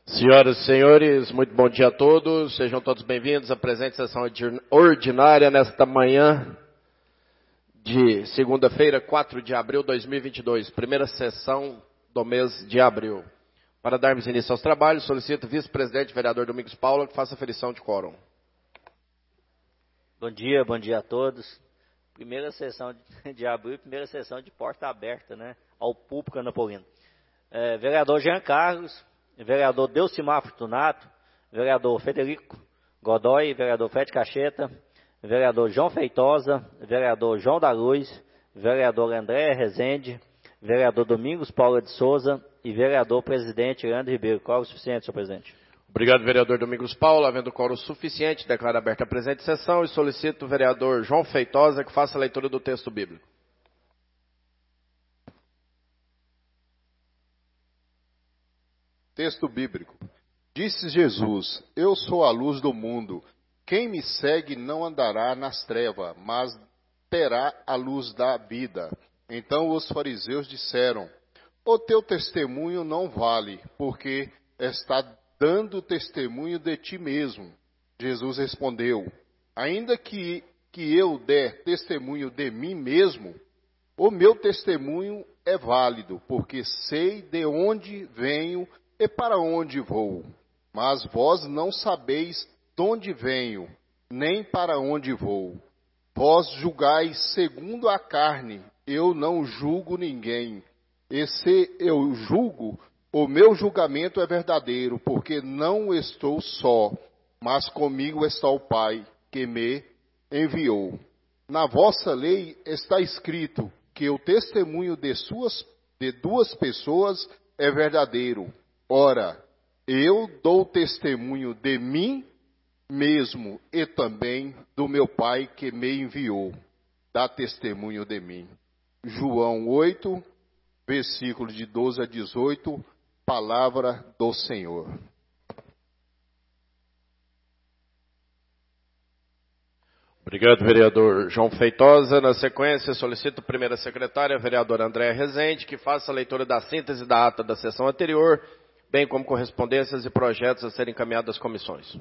Senhoras e senhores, muito bom dia a todos. Sejam todos bem-vindos à presente sessão ordinária nesta manhã de segunda-feira, 4 de abril de 2022, primeira sessão do mês de abril. Para darmos início aos trabalhos, solicito o vice-presidente, vereador Domingos Paula, que faça a aferição de quórum. Bom dia a todos. Primeira sessão de abril, primeira sessão de porta aberta, né, ao público anapolino. Vereador Jean Carlos, vereador Delcimar Fortunato, vereador Federico Godoy, vereador Fred Cacheta, vereador João Feitosa, vereador João da Luz, vereador André Rezende, vereador Domingos Paula de Souza e vereador presidente Leandro Ribeiro. Qual é o suficiente, senhor presidente? Obrigado, vereador Domingos Paula. Havendo quórum suficiente, declaro aberta a presente sessão e solicito o vereador João Feitosa que faça a leitura do texto bíblico. Texto bíblico. Disse Jesus: Eu sou a luz do mundo. Quem me segue não andará nas trevas, mas terá a luz da vida. Então os fariseus disseram: O teu testemunho não vale, porque está dando testemunho de ti mesmo. Jesus respondeu: Ainda que eu der testemunho de mim mesmo, o meu testemunho é válido, porque sei de onde venho e para onde vou. Mas vós não sabeis de onde venho, nem para onde vou. Vós julgais segundo a carne, eu não julgo ninguém. E se eu julgo, o meu julgamento é verdadeiro, porque não estou só, mas comigo está o Pai, que me enviou. Na vossa lei está escrito que o testemunho de duas pessoas é verdadeiro. Ora, eu dou testemunho de mim mesmo e também do meu Pai que me enviou. Dá testemunho de mim. João 8, versículos de 12 a 18, palavra do Senhor. Obrigado, vereador João Feitosa. Na sequência, solicito a primeira secretária, a vereadora Andréa Rezende, que faça a leitura da síntese da ata da sessão anterior, bem como correspondências e projetos a serem encaminhados às comissões.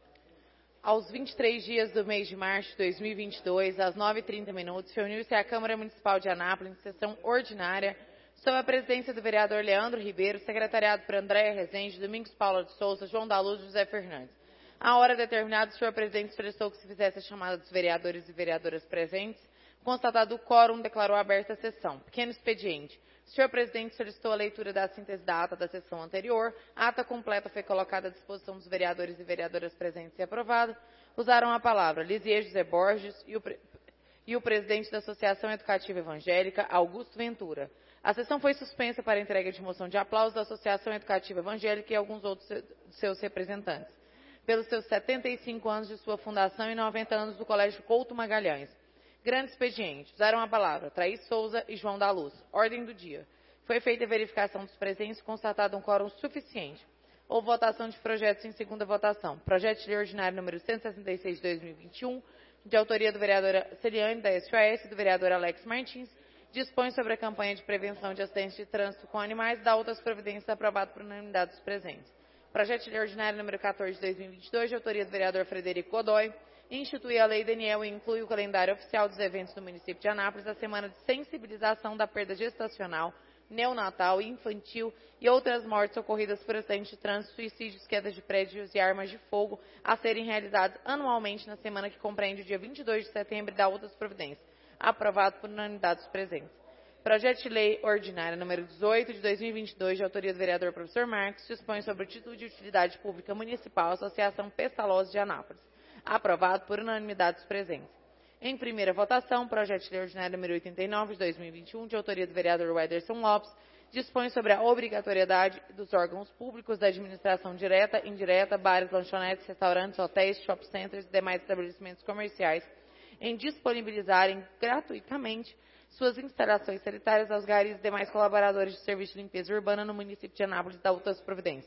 Aos 23 dias do mês de março de 2022, às 9h30, reuniu-se a Câmara Municipal de Anápolis, em sessão ordinária, sob a presidência do vereador Leandro Ribeiro, secretariado por Andréa Rezende, Domingos Paula de Souza, João da Luz e José Fernandes. À hora determinada, o senhor presidente solicitou que se fizesse a chamada dos vereadores e vereadoras presentes. Constatado o quórum, declarou aberta a sessão. Pequeno expediente. O senhor presidente solicitou a leitura da síntese da ata da sessão anterior. A ata completa foi colocada à disposição dos vereadores e vereadoras presentes e aprovada. Usaram a palavra Lisier José Borges e o presidente da Associação Educativa Evangélica, Augusto Ventura. A sessão foi suspensa para a entrega de moção de aplauso da Associação Educativa Evangélica e alguns outros de seus representantes, pelos seus 75 anos de sua fundação e 90 anos do Colégio Couto Magalhães. Grande expediente. Usaram a palavra Thaís Souza e João da Luz. Ordem do dia. Foi feita a verificação dos presentes e constatado um quórum suficiente. Houve votação de projetos em segunda votação. Projeto de lei ordinário número 166 de 2021, de autoria do vereador Celiane, da SOS, e do vereador Alex Martins, dispõe sobre a campanha de prevenção de acidentes de trânsito com animais e dá outras providências, aprovado por unanimidade dos presentes. Projeto de lei ordinário número 14 de 2022, de autoria do vereador Frederico Godoy, institui a Lei Daniel e inclui o calendário oficial dos eventos do município de Anápolis, a semana de sensibilização da perda gestacional, neonatal e infantil e outras mortes ocorridas por acidentes de trânsito, suicídios, quedas de prédios e armas de fogo, a serem realizados anualmente na semana que compreende o dia 22 de setembro e dá outras providências. Aprovado por unanimidade dos presentes. Projeto de lei ordinária número 18 de 2022, de autoria do vereador professor Marcos, dispõe sobre o título de utilidade pública municipal Associação Pestalozzi de Anápolis. Aprovado por unanimidade dos presentes. Em primeira votação, projeto de lei ordinário número 89 de 2021, de autoria do vereador Wederson Lopes, dispõe sobre a obrigatoriedade dos órgãos públicos da administração direta, indireta, bares, lanchonetes, restaurantes, hotéis, shopping centers e demais estabelecimentos comerciais em disponibilizarem gratuitamente suas instalações sanitárias aos garis e demais colaboradores de serviço de limpeza urbana no município de Anápolis da outras providências.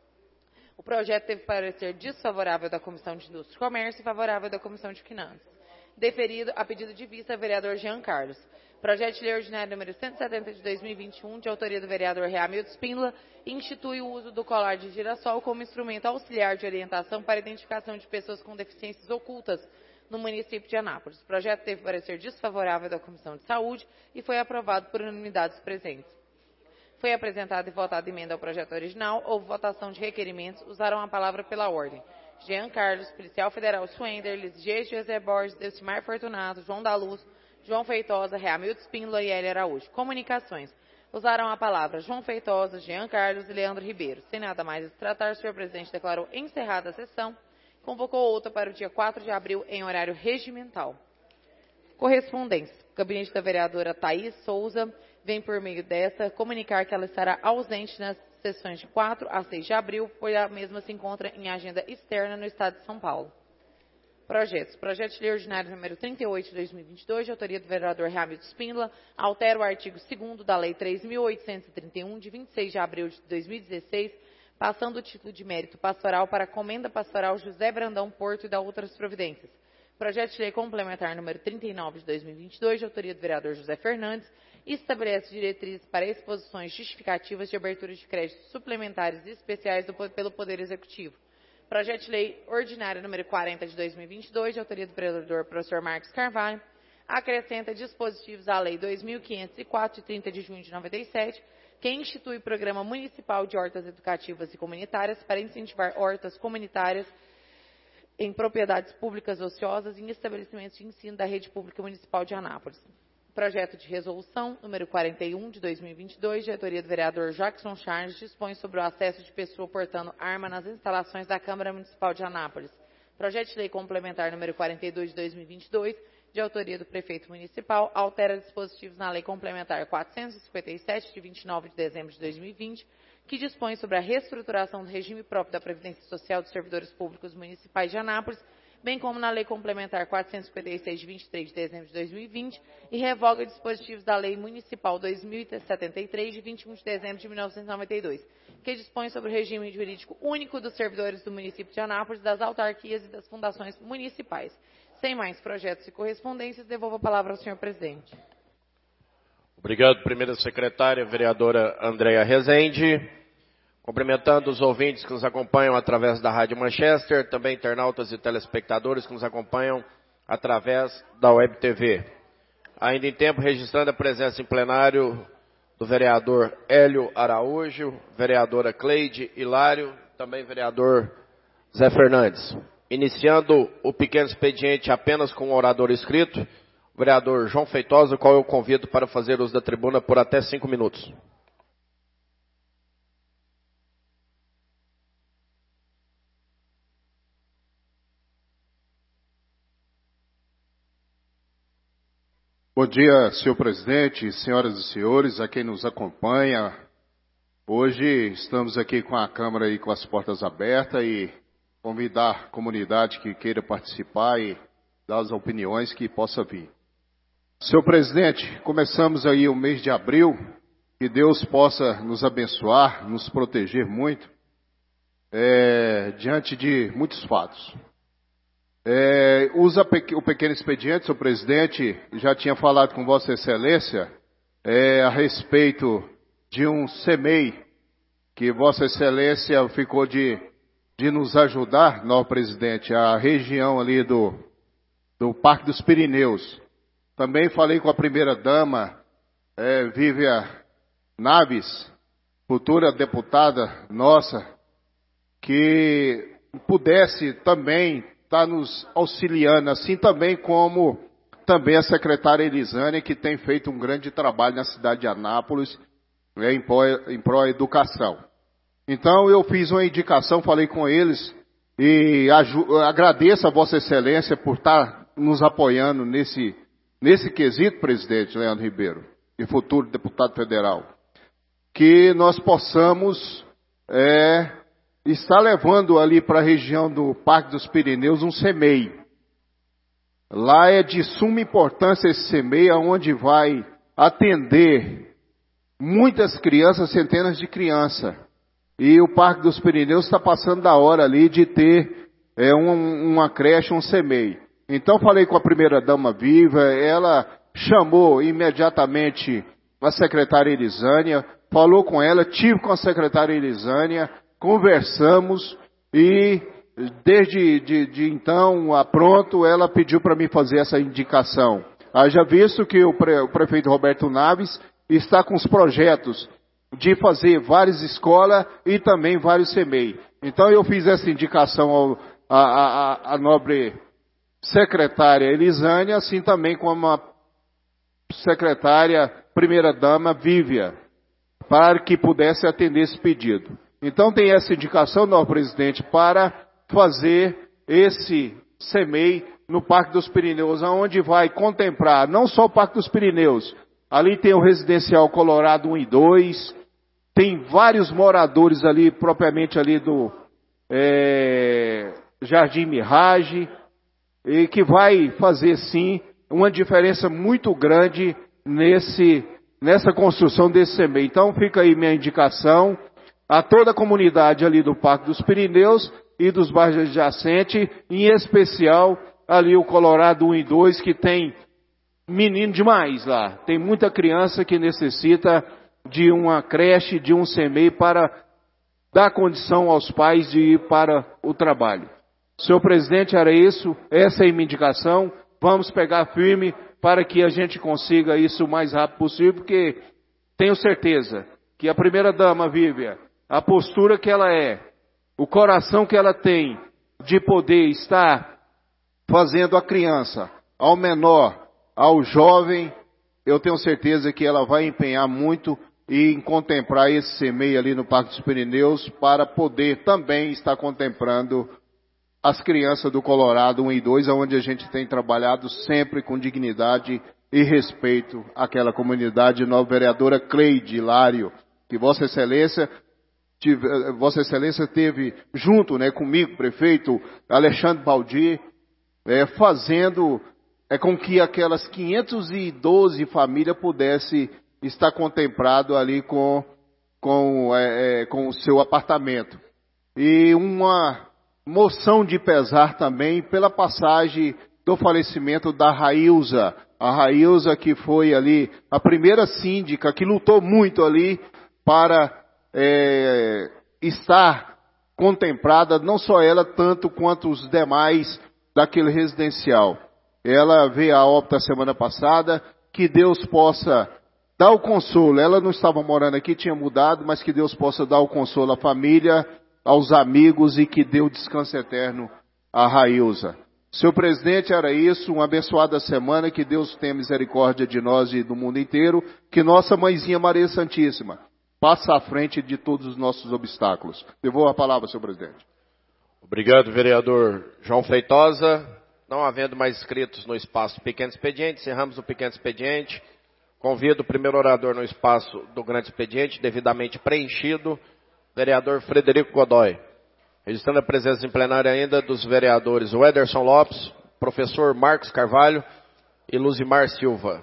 O projeto teve parecer desfavorável da Comissão de Indústria e Comércio e favorável da Comissão de Finanças. deferido a pedido de vista, vereador Jean Carlos. Projeto de lei ordinário número 170 de 2021, de autoria do vereador Reamildo Spínola, institui o uso do colar de girassol como instrumento auxiliar de orientação para a identificação de pessoas com deficiências ocultas no município de Anápolis. O projeto teve parecer desfavorável da Comissão de Saúde e foi aprovado por unanimidade dos presentes. Foi apresentada e votada emenda ao projeto original, houve votação de requerimentos, usaram a palavra pela ordem. Jean Carlos, Policial Federal Swender, Lisgê José Borges, Delcimar Fortunato, João da Luz, João Feitosa, Reamildo Spínola e Hélio Araújo. Comunicações. Usaram a palavra João Feitosa, Jean Carlos e Leandro Ribeiro. Sem nada mais a se tratar, o senhor presidente declarou encerrada a sessão. Convocou outra para o dia 4 de abril em horário regimental. Correspondência. O gabinete da vereadora Thaís Souza vem por meio desta comunicar que ela estará ausente nas sessões de 4 a 6 de abril, pois a mesma se encontra em agenda externa no estado de São Paulo. Projetos. Projeto de lei ordinário número 38 de 2022, de autoria do vereador Reamildo Spínola, altera o artigo 2º da Lei 3.831, de 26 de abril de 2016, passando o título de mérito pastoral para a Comenda Pastoral José Brandão Porto e da outras providências. Projeto de lei complementar número 39 de 2022, de autoria do vereador José Fernandes, estabelece diretrizes para exposições justificativas de abertura de créditos suplementares e especiais pelo Poder Executivo. Projeto de lei ordinário número 40 de 2022, de autoria do vereador professor Marcos Carvalho, acrescenta dispositivos à Lei 2.504, de 30 de junho de 97, que institui o Programa Municipal de Hortas Educativas e Comunitárias para incentivar hortas comunitárias em propriedades públicas ociosas e em estabelecimentos de ensino da rede pública municipal de Anápolis. Projeto de resolução número 41 de 2022, de autoria do vereador Jackson Charles, dispõe sobre o acesso de pessoa portando arma nas instalações da Câmara Municipal de Anápolis. Projeto de lei complementar número 42 de 2022, de autoria do prefeito municipal, altera dispositivos na lei complementar 457 de 29 de dezembro de 2020, que dispõe sobre a reestruturação do regime próprio da Previdência Social dos servidores públicos municipais de Anápolis, bem como na Lei Complementar 456, de 23 de dezembro de 2020, e revoga dispositivos da Lei Municipal 2073, de 21 de dezembro de 1992, que dispõe sobre o regime jurídico único dos servidores do município de Anápolis, das autarquias e das fundações municipais. Sem mais projetos e correspondências, devolvo a palavra ao senhor presidente. Obrigado, primeira secretária, vereadora Andréa Rezende. Cumprimentando os ouvintes que nos acompanham através da Rádio Manchester, também internautas e telespectadores que nos acompanham através da Web TV. Ainda em tempo, registrando a presença em plenário do vereador Hélio Araújo, vereadora Cleide Hilário, também vereador Zé Fernandes. Iniciando o pequeno expediente apenas com o orador inscrito, o vereador João Feitosa, o qual eu convido para fazer uso da tribuna por até 5 minutos. Bom dia, senhor presidente, senhoras e senhores, a quem nos acompanha. Hoje estamos aqui com a Câmara e com as portas abertas e convidar a comunidade que queira participar e dar as opiniões que possa vir. Senhor presidente, começamos aí o mês de abril, que Deus possa nos abençoar, nos proteger muito, diante de muitos fatos. Usa o pequeno expediente, senhor presidente, já tinha falado com Vossa Excelência a respeito de um CEMEI, que Vossa Excelência ficou de nos ajudar, nosso presidente, a região ali do Parque dos Pirineus. Também falei com a primeira-dama, Vívia Naves, futura deputada nossa, que pudesse também está nos auxiliando, assim também como também a secretária Elisânia, que tem feito um grande trabalho na cidade de Anápolis, em pró educação. Então eu fiz uma indicação, falei com eles, e agradeço a Vossa Excelência por estar nos apoiando nesse quesito, presidente Leandro Ribeiro, e futuro deputado federal, que nós possamos está levando ali para a região do Parque dos Pirineus um CEMEI. Lá é de suma importância esse CEMEI, onde vai atender muitas crianças, centenas de crianças. E o Parque dos Pirineus está passando da hora ali de ter uma creche, um CEMEI. Então falei com a primeira-dama Viva, ela chamou imediatamente a secretária Elisânia, falou com ela, tive com a secretária Elisânia, conversamos e desde então, a pronto, ela pediu para mim fazer essa indicação. Haja visto que o prefeito Roberto Naves está com os projetos de fazer várias escolas e também vários CEMEI. Então eu fiz essa indicação à nobre secretária Elisânia, assim também como a secretária primeira-dama Vívia, para que pudesse atender esse pedido. Então tem essa indicação, nobre presidente, para fazer esse CEMEI no Parque dos Pirineus, onde vai contemplar não só o Parque dos Pirineus, ali tem o Residencial Colorado 1 e 2, tem vários moradores ali, propriamente ali do Jardim Mirage, e que vai fazer sim uma diferença muito grande nessa construção desse CEMEI. Então fica aí minha indicação a toda a comunidade ali do Parque dos Pirineus e dos bairros adjacentes, em especial ali o Colorado 1 e 2, que tem menino demais lá. Tem muita criança que necessita de uma creche, de um CEMEI para dar condição aos pais de ir para o trabalho. Senhor presidente, era isso, essa é a minha indicação. Vamos pegar firme para que a gente consiga isso o mais rápido possível, porque tenho certeza que a primeira-dama, Vívia, a postura que ela o coração que ela tem de poder estar fazendo a criança, ao menor, ao jovem, eu tenho certeza que ela vai empenhar muito em contemplar esse CEMEI ali no Parque dos Pirineus, para poder também estar contemplando as crianças do Colorado 1 e 2, onde a gente tem trabalhado sempre com dignidade e respeito àquela comunidade. Nova vereadora Cleide Hilário, que Vossa Excelência teve junto, comigo, prefeito Alexandre Baldi, fazendo com que aquelas 512 famílias pudessem estar contemplado ali com o seu apartamento. E uma moção de pesar também pela passagem do falecimento da Railza. A Railza, que foi ali a primeira síndica, que lutou muito ali para estar contemplada, não só ela, tanto quanto os demais daquele residencial. Ela veio a óbito a semana passada, que Deus possa dar o consolo. Ela não estava morando aqui, tinha mudado, mas que Deus possa dar o consolo à família, aos amigos, e que dê o descanso eterno à Railza. Senhor presidente, era isso, uma abençoada semana, que Deus tenha misericórdia de nós e do mundo inteiro, que nossa mãezinha Maria Santíssima passa à frente de todos os nossos obstáculos. Devolvo a palavra, senhor presidente. Obrigado, vereador João Feitosa. Não havendo mais inscritos no espaço do pequeno expediente, encerramos o pequeno expediente. Convido o primeiro orador no espaço do grande expediente, devidamente preenchido, vereador Frederico Godoy. Registrando a presença em plenário ainda dos vereadores Wederson Lopes, professor Marcos Carvalho e Luzimar Silva.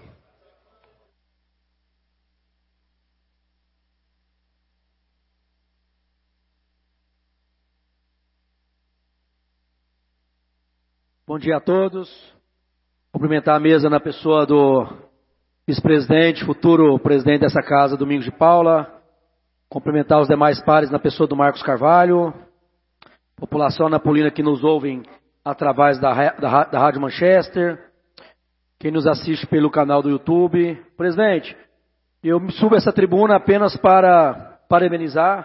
Bom dia a todos. Cumprimentar a mesa na pessoa do vice-presidente, futuro presidente dessa casa, Domingos de Paula. Cumprimentar os demais pares na pessoa do Marcos Carvalho. População napolina que nos ouvem através da Rádio Manchester. Quem nos assiste pelo canal do YouTube. Presidente, eu me subo a essa tribuna apenas para parabenizar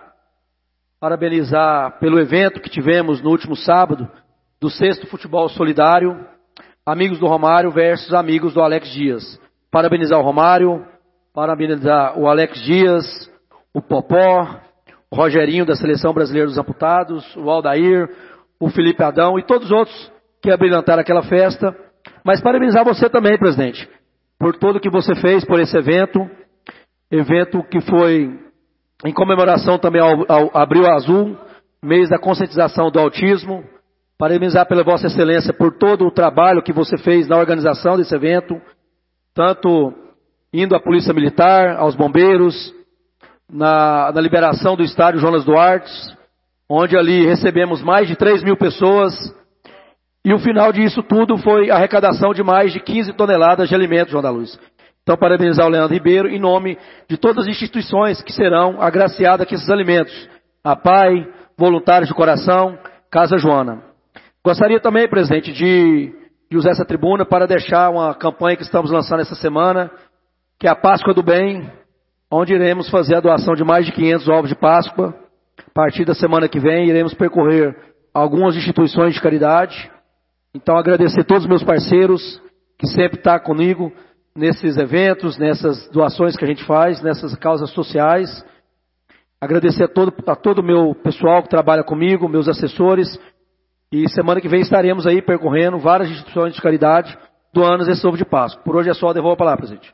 pelo evento que tivemos no último sábado, do 6º Futebol Solidário, amigos do Romário versus amigos do Alex Dias. Parabenizar o Romário, parabenizar o Alex Dias, o Popó, o Rogerinho da Seleção Brasileira dos Amputados, o Aldair, o Felipe Adão e todos os outros que abrilhantaram aquela festa. Mas parabenizar você também, presidente, por tudo que você fez por esse evento que foi em comemoração também ao Abril Azul, mês da conscientização do autismo. Parabenizar pela Vossa Excelência por todo o trabalho que você fez na organização desse evento, tanto indo à Polícia Militar, aos bombeiros, na liberação do estádio Jonas Duarte, onde ali recebemos mais de 3.000 pessoas, E o final disso tudo foi a arrecadação de mais de 15 toneladas de alimentos, João da Luz. Então, parabenizar o Leandro Ribeiro em nome de todas as instituições que serão agraciadas com esses alimentos. A PAI, Voluntários de Coração, Casa Joana. Gostaria também, presidente, de usar essa tribuna para deixar uma campanha que estamos lançando essa semana, que é a Páscoa do Bem, onde iremos fazer a doação de mais de 500 ovos de Páscoa. A partir da semana que vem, iremos percorrer algumas instituições de caridade. Então, agradecer a todos os meus parceiros que sempre estão comigo nesses eventos, nessas doações que a gente faz, nessas causas sociais. Agradecer a todo o meu pessoal que trabalha comigo, meus assessores. E semana que vem estaremos aí percorrendo várias instituições de caridade, doando esse ovo de Páscoa. Por hoje é só, devolvo a palavra, presidente.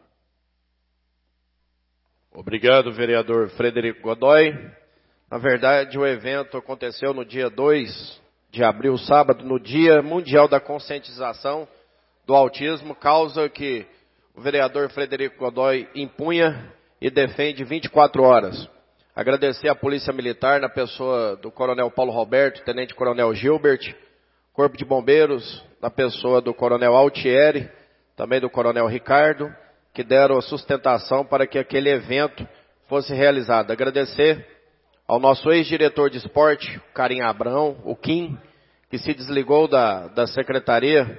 Obrigado, vereador Frederico Godoy. Na verdade, o evento aconteceu no dia 2 de abril, sábado, no Dia Mundial da Conscientização do Autismo, causa que o vereador Frederico Godoy impunha e defende 24 horas. Agradecer à Polícia Militar, na pessoa do Coronel Paulo Roberto, Tenente Coronel Gilbert, Corpo de Bombeiros, na pessoa do Coronel Altieri, também do Coronel Ricardo, que deram a sustentação para que aquele evento fosse realizado. Agradecer ao nosso ex-diretor de esporte, Carim Abrão, o Kim, que se desligou da secretaria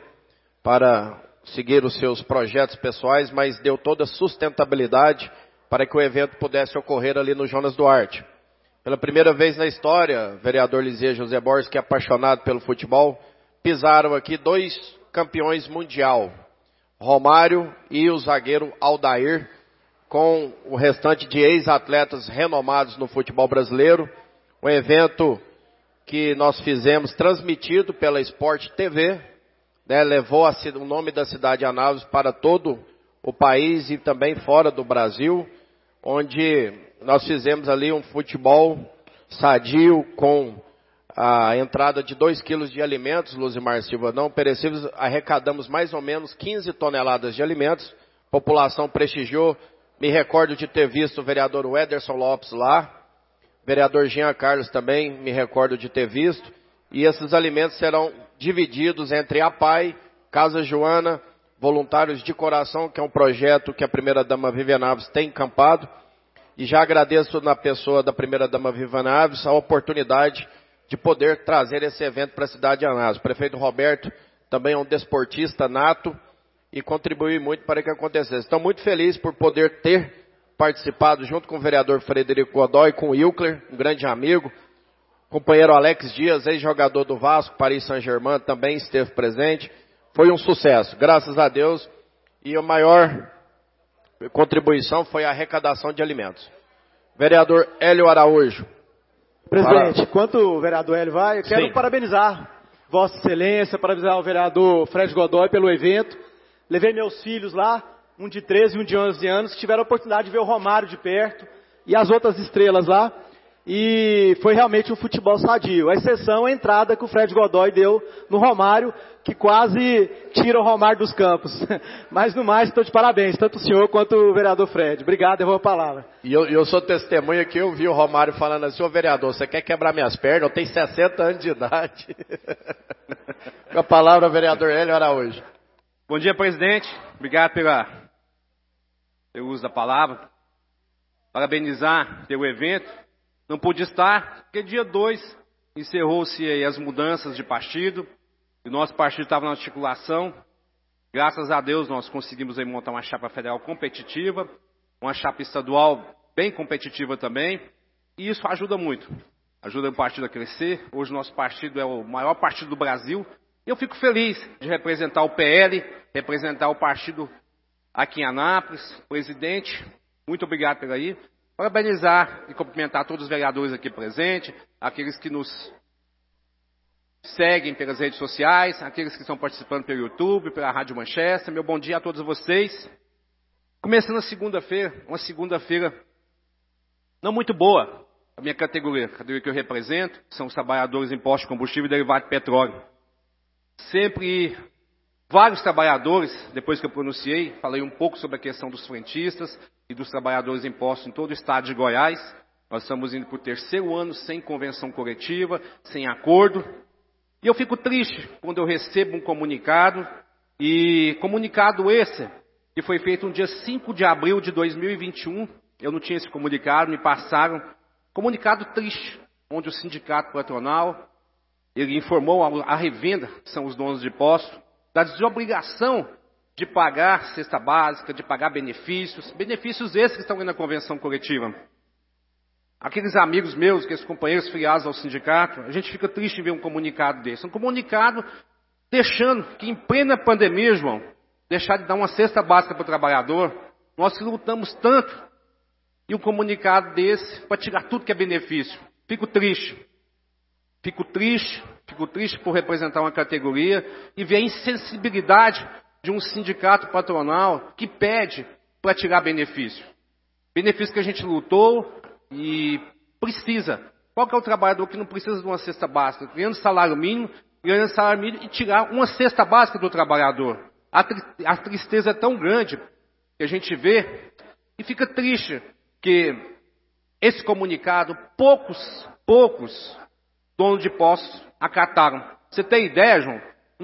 para seguir os seus projetos pessoais, mas deu toda a sustentabilidade para que o evento pudesse ocorrer ali no Jonas Duarte. Pela primeira vez na história, vereador Lizia José Borges, que é apaixonado pelo futebol, pisaram aqui 2 campeões mundial, Romário e o zagueiro Aldair, com o restante de ex-atletas renomados no futebol brasileiro. Um evento que nós fizemos transmitido pela Sport TV, né, levou o nome da cidade de Anápolis para todo o país e também fora do Brasil, onde nós fizemos ali um futebol sadio com a entrada de 2 quilos de alimentos, Luzimar Silva, não perecíveis. Arrecadamos mais ou menos 15 toneladas de alimentos, população prestigiou. Me recordo de ter visto o vereador Wederson Lopes lá, vereador Jean Carlos também, me recordo de ter visto. E esses alimentos serão divididos entre a PAI, Casa Joana, Voluntários de Coração, que é um projeto que a primeira-dama Viviane Alves tem encampado. E já agradeço na pessoa da primeira-dama Viviane Alves a oportunidade de poder trazer esse evento para a cidade de Anápolis. O prefeito Roberto também é um desportista nato e contribuiu muito para que acontecesse. Estou muito feliz por poder ter participado junto com o vereador Frederico Godoy, com o Wilcler, um grande amigo, companheiro Alex Dias, ex-jogador do Vasco, Paris Saint-Germain, também esteve presente. Foi um sucesso, graças a Deus, e a maior contribuição foi a arrecadação de alimentos. Vereador Hélio Araújo. Presidente, enquanto o vereador Hélio vai, eu quero Sim. parabenizar Vossa Excelência, parabenizar o vereador Fred Godoy pelo evento. Levei meus filhos lá, um de 13 e um de 11 anos, que tiveram a oportunidade de ver o Romário de perto e as outras estrelas lá. E foi realmente um futebol sadio. A exceção é a entrada que o Fred Godoy deu no Romário, que quase tira o Romário dos campos. Mas no mais, estou de parabéns, tanto o senhor quanto o vereador Fred. Obrigado, eu vou a palavra. E eu sou testemunha que eu vi o Romário falando assim: ô vereador, você quer quebrar minhas pernas? Eu tenho 60 anos de idade. Com a palavra, vereador Hélio Araújo. Bom dia, presidente. Obrigado pelo uso da palavra. Parabenizar pelo evento. Não pude estar, porque dia 2 encerrou-se aí as mudanças de partido. E o nosso partido estava na articulação. Graças a Deus nós conseguimos aí montar uma chapa federal competitiva, uma chapa estadual bem competitiva também. E isso ajuda muito. Ajuda o partido a crescer. Hoje o nosso partido é o maior partido do Brasil. E eu fico feliz de representar o PL, representar o partido aqui em Anápolis. Presidente, muito obrigado por aí. Parabenizar e cumprimentar todos os vereadores aqui presentes, aqueles que nos seguem pelas redes sociais, aqueles que estão participando pelo YouTube, pela Rádio Manchester. Meu bom dia a todos vocês. Começando a segunda-feira, uma segunda-feira não muito boa. A minha categoria que eu represento, são os trabalhadores em postos de combustível e derivado de petróleo. Sempre vários trabalhadores, depois que eu pronunciei, falei um pouco sobre a questão dos frentistas e dos trabalhadores em postos em todo o estado de Goiás. Nós estamos indo para o 3º ano sem convenção coletiva, sem acordo. E eu fico triste quando eu recebo um comunicado, e comunicado esse, que foi feito no dia 5 de abril de 2021, eu não tinha esse comunicado, me passaram, comunicado triste, onde o sindicato patronal, ele informou a revenda, que são os donos de posto, da desobrigação de pagar cesta básica, de pagar benefícios esses que estão aí na convenção coletiva. Aqueles amigos meus, aqueles companheiros filiados ao sindicato, a gente fica triste em ver um comunicado desse. Um comunicado deixando que em plena pandemia, João, deixar de dar uma cesta básica para o trabalhador, nós que lutamos tanto, e um comunicado desse para tirar tudo que é benefício. Fico triste por representar uma categoria e ver a insensibilidade de um sindicato patronal que pede para tirar benefício. Benefício que a gente lutou e precisa. Qual que é o trabalhador que não precisa de uma cesta básica? Ganhando salário mínimo e tirar uma cesta básica do trabalhador. A tristeza é tão grande que a gente vê e fica triste que esse comunicado, poucos donos de postos acataram. Você tem ideia, João?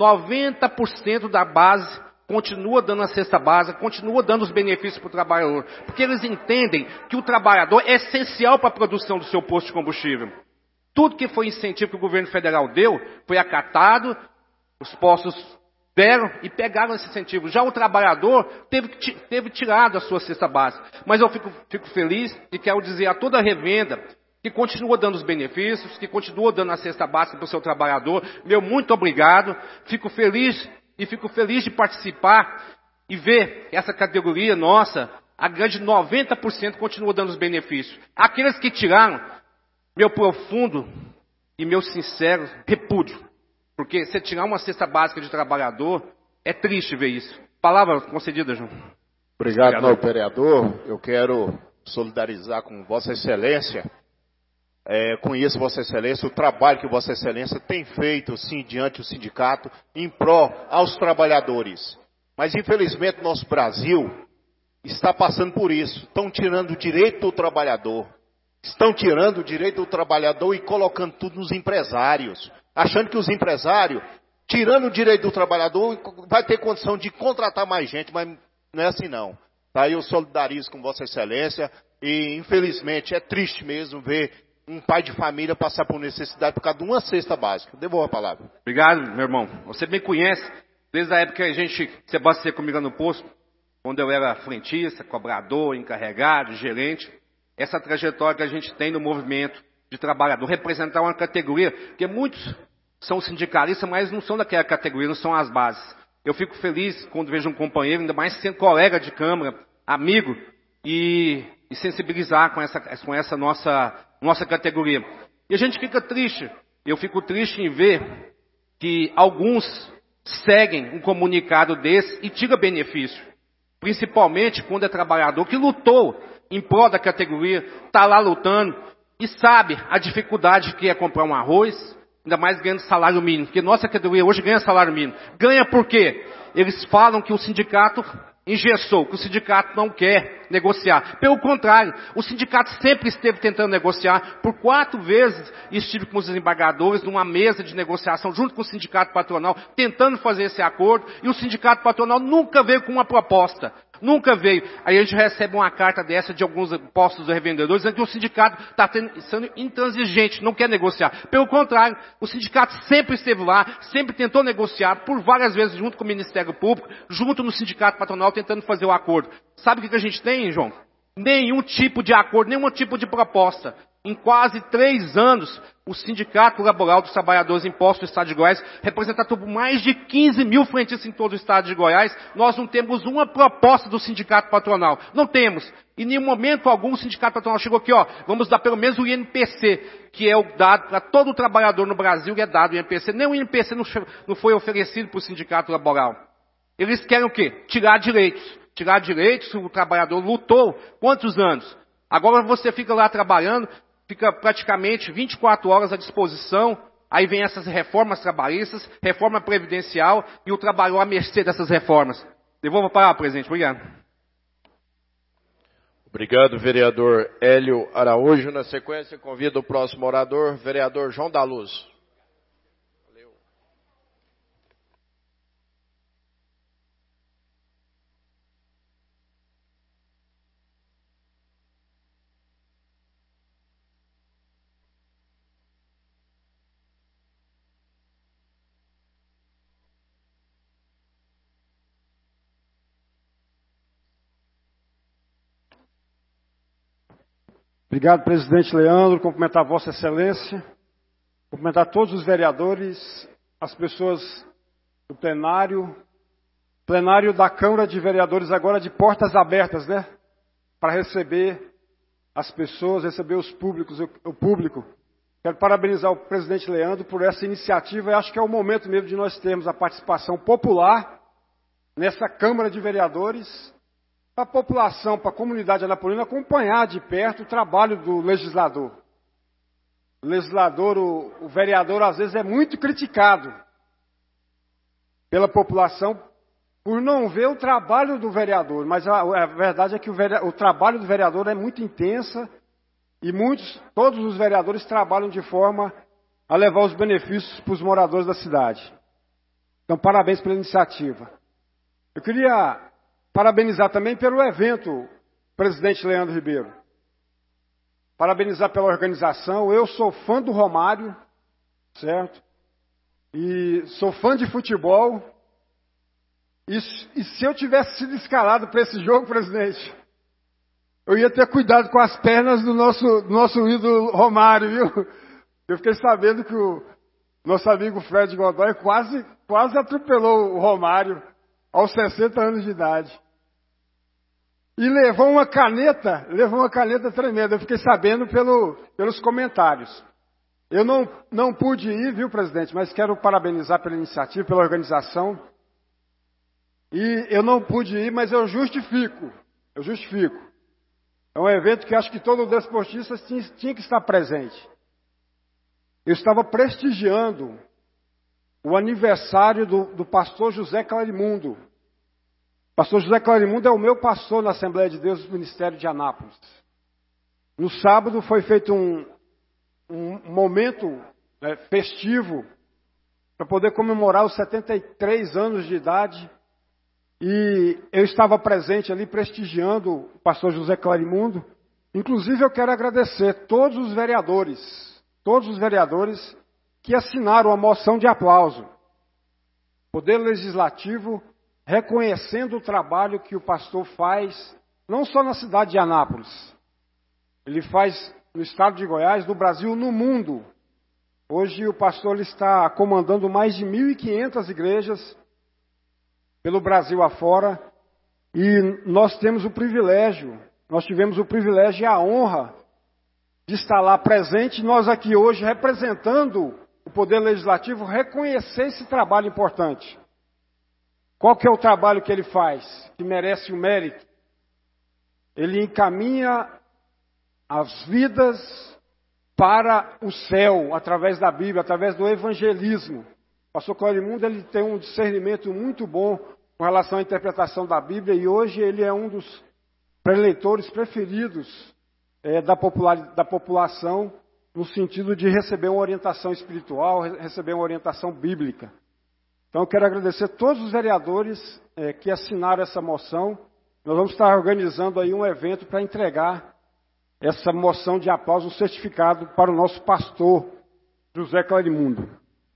90% da base continua dando a cesta básica, continua dando os benefícios para o trabalhador, porque eles entendem que o trabalhador é essencial para a produção do seu posto de combustível. Tudo que foi incentivo que o governo federal deu, foi acatado, os postos deram e pegaram esse incentivo. Já o trabalhador teve tirado a sua cesta básica. Mas eu fico feliz e quero dizer a toda a revenda que continua dando os benefícios, que continua dando a cesta básica para o seu trabalhador. Meu muito obrigado. Fico feliz de participar e ver essa categoria nossa, a grande 90% continua dando os benefícios. Aqueles que tiraram, meu profundo e meu sincero repúdio. Porque se tirar uma cesta básica de trabalhador, é triste ver isso. Palavra concedida, João. Obrigado, meu vereador. Eu quero solidarizar com Vossa Excelência. Conheço Vossa Excelência, o trabalho que Vossa Excelência tem feito, sim, diante do sindicato, em pró aos trabalhadores. Mas, infelizmente, nosso Brasil está passando por isso. Estão tirando o direito do trabalhador. Estão tirando o direito do trabalhador e colocando tudo nos empresários. Achando que os empresários, tirando o direito do trabalhador, vai ter condição de contratar mais gente, mas não é assim não. Tá? Eu solidarizo com Vossa Excelência e, infelizmente, é triste mesmo ver um pai de família passar por necessidade por causa de uma cesta básica. Devolvo a palavra. Obrigado, meu irmão. Você me conhece, desde a época que você abastecia comigo no posto, quando eu era frentista, cobrador, encarregado, gerente. Essa trajetória que a gente tem no movimento de trabalhador, representar uma categoria, porque muitos são sindicalistas, mas não são daquela categoria, não são as bases. Eu fico feliz quando vejo um companheiro, ainda mais sendo colega de Câmara, amigo, e sensibilizar com essa nossa categoria. E a gente fica triste, eu fico triste em ver que alguns seguem um comunicado desse e tiram benefício. Principalmente quando é trabalhador que lutou em prol da categoria, está lá lutando e sabe a dificuldade que é comprar um arroz, ainda mais ganhando salário mínimo, porque nossa categoria hoje ganha salário mínimo. Ganha por quê? Eles falam que o sindicato engessou, que o sindicato não quer negociar. Pelo contrário, o sindicato sempre esteve tentando negociar. Por 4 vezes estive com os desembargadores numa mesa de negociação junto com o sindicato patronal, tentando fazer esse acordo, e o sindicato patronal nunca veio com uma proposta. Nunca veio. Aí a gente recebe uma carta dessa de alguns postos de revendedores, dizendo que o sindicato está sendo intransigente, não quer negociar. Pelo contrário, o sindicato sempre esteve lá, sempre tentou negociar, por várias vezes junto com o Ministério Público, junto no sindicato patronal, tentando fazer o acordo. Sabe o que a gente tem, João? Nenhum tipo de acordo, nenhum tipo de proposta. Em quase 3 anos, o Sindicato Laboral dos Trabalhadores em Postos do Estado de Goiás, representado por mais de 15 mil frentistas em todo o Estado de Goiás, nós não temos uma proposta do Sindicato Patronal. Não temos. Em nenhum momento algum o Sindicato Patronal chegou aqui, vamos dar pelo menos o INPC, que é o dado para todo trabalhador no Brasil, que é dado o INPC. Nem o INPC não foi oferecido para o Sindicato Laboral. Eles querem o quê? Tirar direitos. Tirar direitos, o trabalhador lutou quantos anos? Agora você fica lá trabalhando, fica praticamente 24 horas à disposição, aí vem essas reformas trabalhistas, reforma previdencial, e o trabalhador à mercê dessas reformas. Devolvo a palavra, presidente. Obrigado. Obrigado, vereador Hélio Araújo. Na sequência, convido o próximo orador, vereador João da Luz. Valeu. Obrigado, presidente Leandro. Cumprimentar Vossa Excelência. Cumprimentar todos os vereadores, as pessoas do plenário. Plenário da Câmara de Vereadores agora de portas abertas, né? Para receber as pessoas, receber o público. Quero parabenizar o presidente Leandro por essa iniciativa. Eu acho que é o momento mesmo de nós termos a participação popular nessa Câmara de Vereadores, para a população, para a comunidade anapolina acompanhar de perto o trabalho do legislador. O legislador, o vereador, às vezes é muito criticado pela população por não ver o trabalho do vereador, mas a verdade é que o trabalho do vereador é muito intenso e todos os vereadores trabalham de forma a levar os benefícios para os moradores da cidade. Então, parabéns pela iniciativa. Eu queria parabenizar também pelo evento, presidente Leandro Ribeiro. Parabenizar pela organização. Eu sou fã do Romário, certo? E sou fã de futebol. E se eu tivesse sido escalado para esse jogo, presidente, eu ia ter cuidado com as pernas do nosso ídolo Romário, viu? Eu fiquei sabendo que o nosso amigo Fred Godoy quase atropelou o Romário aos 60 anos de idade. E levou uma caneta tremenda. Eu fiquei sabendo pelos comentários. Eu não pude ir, viu, presidente, mas quero parabenizar pela iniciativa, pela organização. E eu não pude ir, mas eu justifico. É um evento que acho que todo desportista tinha que estar presente. Eu estava prestigiando o aniversário do pastor José Clarimundo. Pastor José Clarimundo é o meu pastor na Assembleia de Deus do Ministério de Anápolis. No sábado foi feito um momento festivo para poder comemorar os 73 anos de idade. E eu estava presente ali prestigiando o pastor José Clarimundo. Inclusive eu quero agradecer todos os vereadores que assinaram a moção de aplauso. Poder Legislativo reconhecendo o trabalho que o pastor faz, não só na cidade de Anápolis. Ele faz no estado de Goiás, no Brasil, no mundo. Hoje o pastor está comandando mais de 1.500 igrejas pelo Brasil afora, e nós tivemos o privilégio e a honra de estar lá presente, nós aqui hoje representando o Poder Legislativo, reconhecer esse trabalho importante. Qual que é o trabalho que ele faz, que merece o mérito? Ele encaminha as vidas para o céu, através da Bíblia, através do evangelismo. O pastor Clarimundo, ele tem um discernimento muito bom com relação à interpretação da Bíblia, e hoje ele é um dos preleitores preferidos da população, no sentido de receber uma orientação espiritual, receber uma orientação bíblica. Então eu quero agradecer a todos os vereadores que assinaram essa moção. Nós vamos estar organizando aí um evento para entregar essa moção de aplauso, um certificado para o nosso pastor José Clarimundo.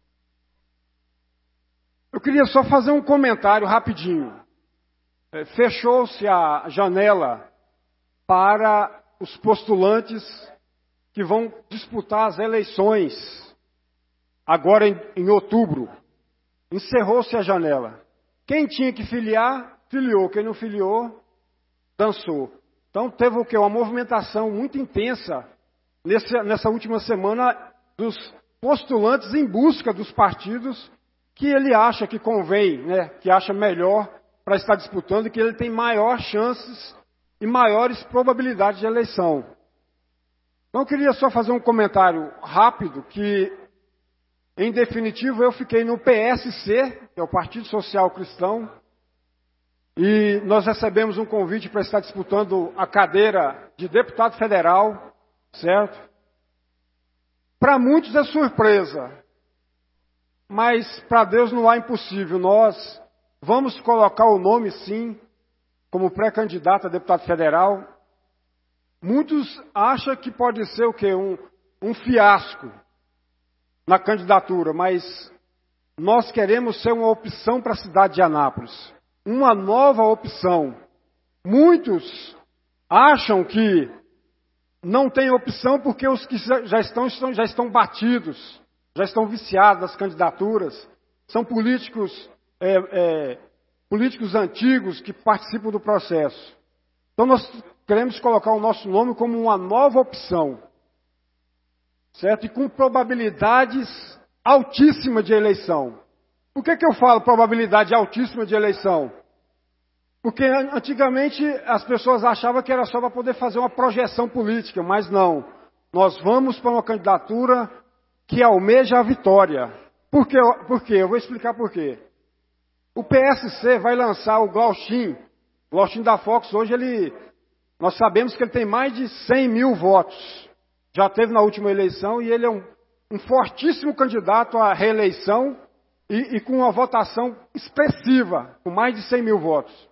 Eu queria só fazer um comentário rapidinho. Fechou-se a janela para os postulantes que vão disputar as eleições agora em outubro. Encerrou-se a janela. Quem tinha que filiar, filiou. Quem não filiou, dançou. Então teve o quê? Uma movimentação muito intensa nessa última semana dos postulantes em busca dos partidos que ele acha que convém, que acha melhor para estar disputando, e que ele tem maiores chances e maiores probabilidades de eleição. Então eu queria só fazer um comentário rápido, que em definitivo eu fiquei no PSC, que é o Partido Social Cristão, e nós recebemos um convite para estar disputando a cadeira de deputado federal, certo? Para muitos é surpresa, mas para Deus não há impossível. Nós vamos colocar o nome, sim, como pré-candidato a deputado federal. Muitos acham que pode ser o quê? Um fiasco na candidatura, mas nós queremos ser uma opção para a cidade de Anápolis. Uma nova opção. Muitos acham que não tem opção porque os que já estão batidos, já estão viciados nas candidaturas, são políticos antigos que participam do processo. Então nós queremos colocar o nosso nome como uma nova opção, certo? E com probabilidades altíssimas de eleição. Por que eu falo probabilidade altíssima de eleição? Porque antigamente as pessoas achavam que era só para poder fazer uma projeção política, mas não. Nós vamos para uma candidatura que almeja a vitória. Por quê? Eu vou explicar por quê. O PSC vai lançar o Glauchin. O Glauchin da Fox hoje, nós sabemos que ele tem mais de 100 mil votos. Já teve na última eleição e ele é um fortíssimo candidato à reeleição e com uma votação expressiva, com mais de 100 mil votos.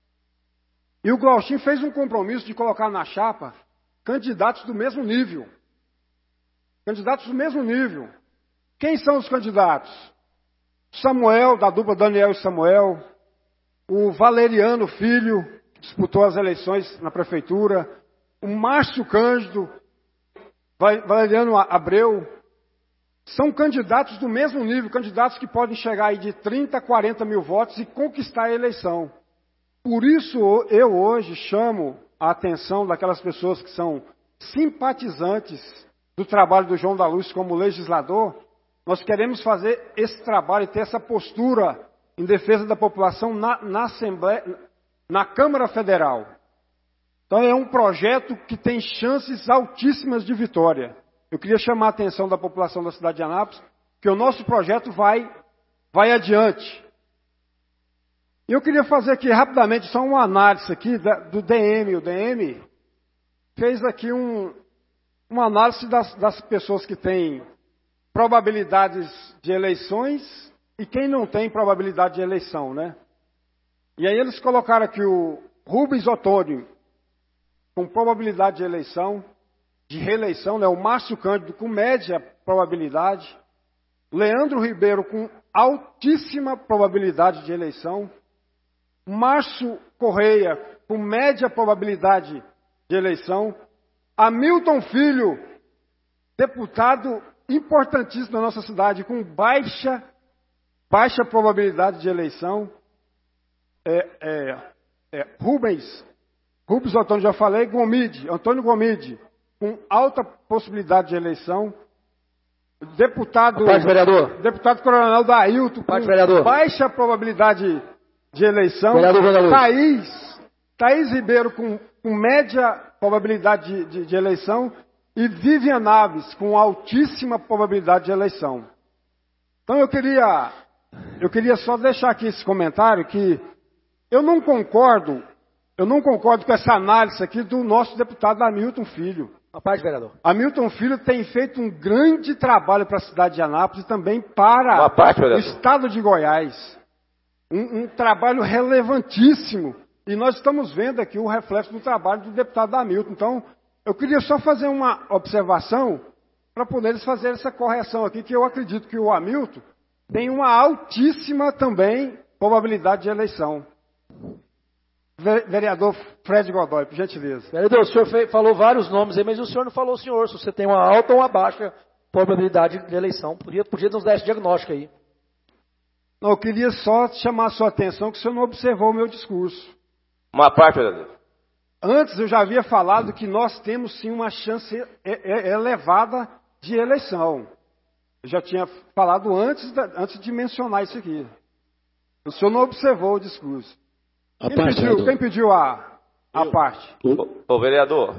E o Glauchin fez um compromisso de colocar na chapa candidatos do mesmo nível. Candidatos do mesmo nível. Quem são os candidatos? Samuel, da dupla Daniel e Samuel. O Valeriano Filho, que disputou as eleições na prefeitura. O Márcio Cândido. Valeriano Abreu. São candidatos do mesmo nível. Candidatos que podem chegar aí de 30 a 40 mil votos e conquistar a eleição. Por isso, eu hoje chamo a atenção daquelas pessoas que são simpatizantes do trabalho do João da Luz como legislador. Nós queremos fazer esse trabalho e ter essa postura em defesa da população na Assembleia, na Câmara Federal. Então, é um projeto que tem chances altíssimas de vitória. Eu queria chamar a atenção da população da cidade de Anápolis, que o nosso projeto vai adiante. E eu queria fazer aqui rapidamente só uma análise aqui do DM. O DM fez aqui uma análise das pessoas que têm probabilidades de eleições e quem não tem probabilidade de eleição, né? E aí eles colocaram aqui o Rubens Ottoni com probabilidade de eleição, de reeleição, né? O Márcio Cândido com média probabilidade, Leandro Ribeiro com altíssima probabilidade de eleição, Márcio Correia, com média probabilidade de eleição. Hamilton Filho, deputado importantíssimo da nossa cidade, com baixa probabilidade de eleição. Rubens Ottoni, já falei. Antônio Gomide, com alta possibilidade de eleição. Deputado Coronel da Ailton, com baixa probabilidade de eleição. Thaís Ribeiro com média probabilidade de eleição e Vivian Naves com altíssima probabilidade de eleição. Então eu queria só deixar aqui esse comentário que eu não concordo com essa análise aqui do nosso deputado Hamilton Filho. Vereador. Hamilton Filho tem feito um grande trabalho para a cidade de Anápolis e também para o estado de Goiás. Um trabalho relevantíssimo. E nós estamos vendo aqui o reflexo do trabalho do deputado Hamilton. Então, eu queria só fazer uma observação para poder fazer essa correção aqui, que eu acredito que o Hamilton tem uma altíssima também probabilidade de eleição. Vereador Fred Godoy, por gentileza. Vereador, o senhor falou vários nomes aí, mas o senhor não falou, se você tem uma alta ou uma baixa probabilidade de eleição. Podia nos dar esse diagnóstico aí. Não, eu queria só chamar a sua atenção que o senhor não observou o meu discurso. Uma parte, vereador. Antes eu já havia falado que nós temos sim uma chance elevada de eleição. Eu já tinha falado antes de mencionar isso aqui. O senhor não observou o discurso. Quem pediu a parte? Ô vereador,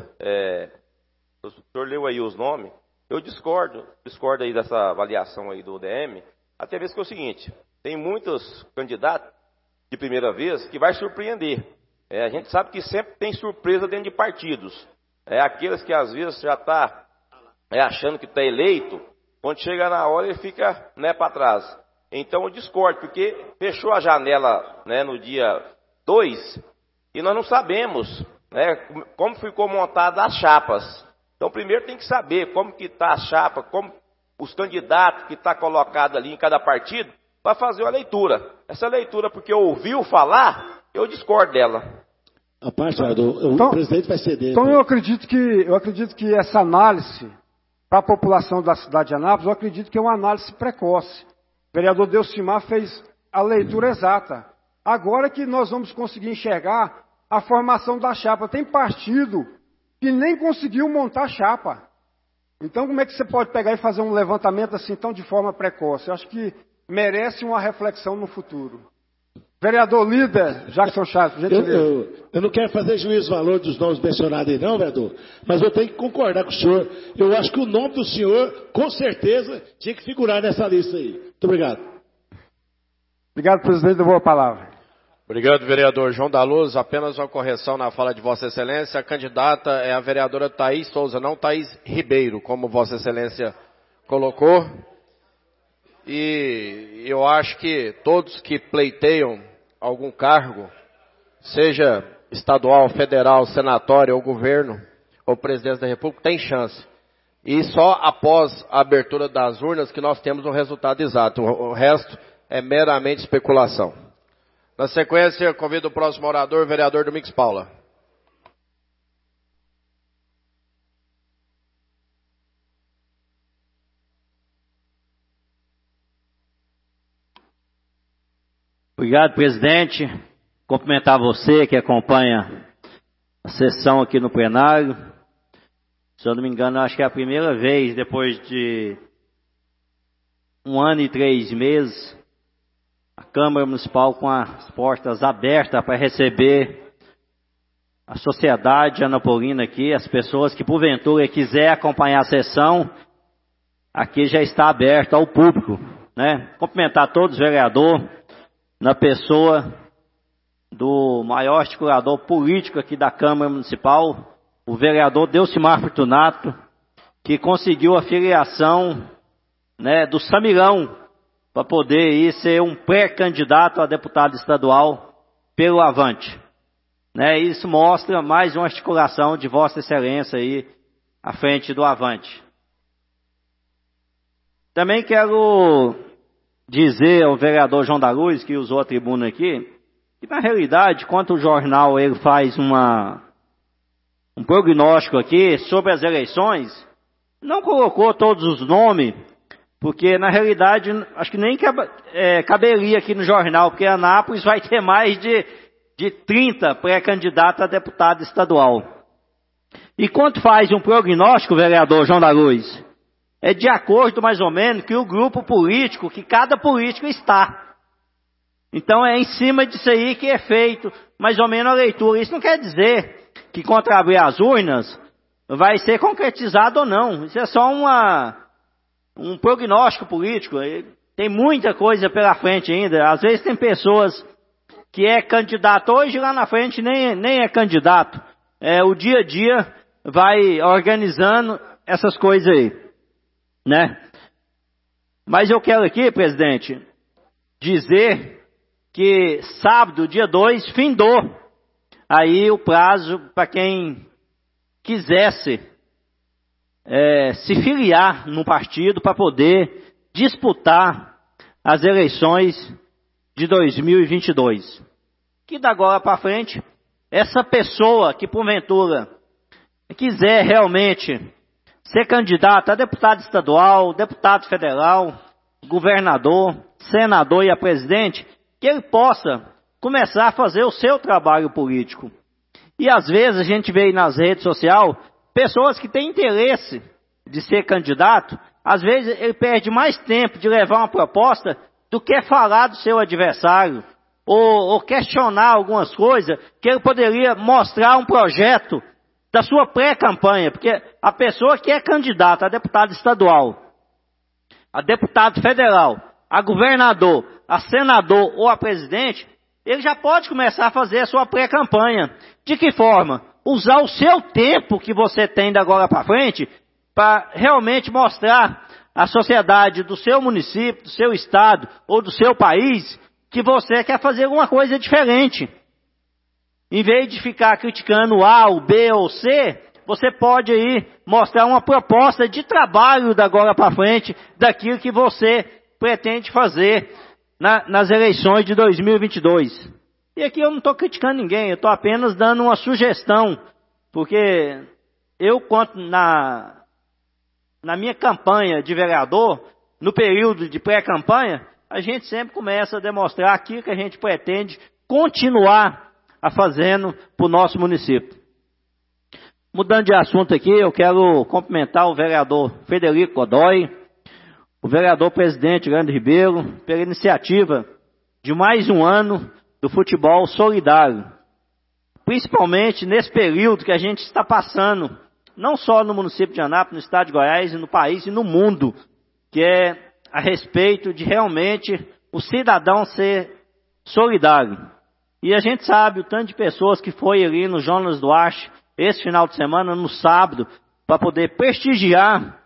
o senhor leu aí os nomes. Eu discordo aí dessa avaliação aí do DM, até mesmo que é o seguinte, tem muitos candidatos de primeira vez que vai surpreender. A gente sabe que sempre tem surpresa dentro de partidos. Aqueles que às vezes já está achando que está eleito, quando chega na hora ele fica para trás. Então eu discordo, porque fechou a janela no dia 2 e nós não sabemos como ficou montada as chapas. Então primeiro tem que saber como que está a chapa, como os candidatos que está colocado ali em cada partido, para fazer uma leitura. Essa leitura, porque ouviu falar, eu discordo dela. A parte, o presidente vai ceder. Então eu acredito que essa análise, para a população da cidade de Anápolis, eu acredito que é uma análise precoce. O vereador Delcimar fez a leitura exata. Agora que nós vamos conseguir enxergar a formação da chapa. Tem partido que nem conseguiu montar a chapa. Então como é que você pode pegar e fazer um levantamento assim tão de forma precoce? Eu acho que merece uma reflexão no futuro. Vereador líder, Jackson Chaves, por gentileza. Eu não quero fazer juízo valor dos nomes mencionados aí não, vereador, mas eu tenho que concordar com o senhor. Eu acho que o nome do senhor, com certeza, tinha que figurar nessa lista aí. Muito obrigado. Obrigado, presidente, dou a palavra. Obrigado, vereador João da Luz. Apenas uma correção na fala de Vossa Excelência. A candidata é a vereadora Thaís Souza, não Thaís Ribeiro, como Vossa Excelência colocou. E eu acho que todos que pleiteiam algum cargo, seja estadual, federal, senatório ou governo, ou presidência da República, tem chance. E só após a abertura das urnas que nós temos um resultado exato. O resto é meramente especulação. Na sequência, convido o próximo orador, vereador Domingos Paula. Obrigado, presidente. Cumprimentar você que acompanha a sessão aqui no plenário. Se eu não me engano, acho que é a primeira vez, depois de 1 ano e 3 meses, a Câmara Municipal com as portas abertas para receber a sociedade anapolina aqui, as pessoas que porventura quiser acompanhar a sessão, aqui já está aberto ao público, né? Cumprimentar todos os vereadores, na pessoa do maior articulador político aqui da Câmara Municipal, o vereador Delcimar Fortunato, que conseguiu a filiação, né, do Samirão, para poder ir ser um pré-candidato a deputado estadual pelo Avante. Né, isso mostra mais uma articulação de Vossa Excelência aí à frente do Avante. Também quero dizer ao vereador João da Luz, que usou a tribuna aqui, que na realidade, quando o jornal ele faz um prognóstico aqui sobre as eleições, não colocou todos os nomes, porque na realidade acho que nem caberia aqui no jornal, porque Anápolis vai ter mais de 30 pré-candidatos a deputado estadual. E quando faz um prognóstico, vereador João da Luz, é de acordo mais ou menos que o grupo político, que cada político está. Então é em cima disso aí que é feito mais ou menos a leitura. Isso não quer dizer que contra abrir as urnas vai ser concretizado ou não. Isso é só um prognóstico político. Tem muita coisa pela frente ainda. Às vezes tem pessoas que é candidato hoje, lá na frente nem é candidato. O dia a dia vai organizando essas coisas aí, né? Mas eu quero aqui, presidente, dizer que sábado, dia 2, findou aí o prazo para quem quisesse se filiar no partido para poder disputar as eleições de 2022. Que da agora para frente, essa pessoa que porventura quiser realmente ser candidato a deputado estadual, deputado federal, governador, senador e a presidente, que ele possa começar a fazer o seu trabalho político. E às vezes a gente vê aí nas redes sociais pessoas que têm interesse de ser candidato, às vezes ele perde mais tempo de levar uma proposta do que falar do seu adversário, ou questionar algumas coisas, que ele poderia mostrar um projeto da sua pré-campanha, porque a pessoa que é candidata a deputado estadual, a deputado federal, a governador, a senador ou a presidente, ele já pode começar a fazer a sua pré-campanha. De que forma? Usar o seu tempo que você tem da agora para frente para realmente mostrar à sociedade do seu município, do seu estado ou do seu país que você quer fazer alguma coisa diferente. Em vez de ficar criticando o A, o B ou o C, você pode aí mostrar uma proposta de trabalho da agora para frente daquilo que você pretende fazer nas eleições de 2022. E aqui eu não estou criticando ninguém, eu estou apenas dando uma sugestão, porque eu conto na minha campanha de vereador, no período de pré-campanha, a gente sempre começa a demonstrar aquilo que a gente pretende continuar a fazendo para o nosso município. Mudando de assunto aqui, eu quero cumprimentar o vereador Frederico Godoy, o vereador presidente Leandro Ribeiro, pela iniciativa de mais um ano do futebol solidário. Principalmente nesse período que a gente está passando, não só no município de Anápolis, no estado de Goiás, e no país e no mundo, que é a respeito de realmente o cidadão ser solidário. E a gente sabe o tanto de pessoas que foi ali no Jonas Duarte, esse final de semana, no sábado, para poder prestigiar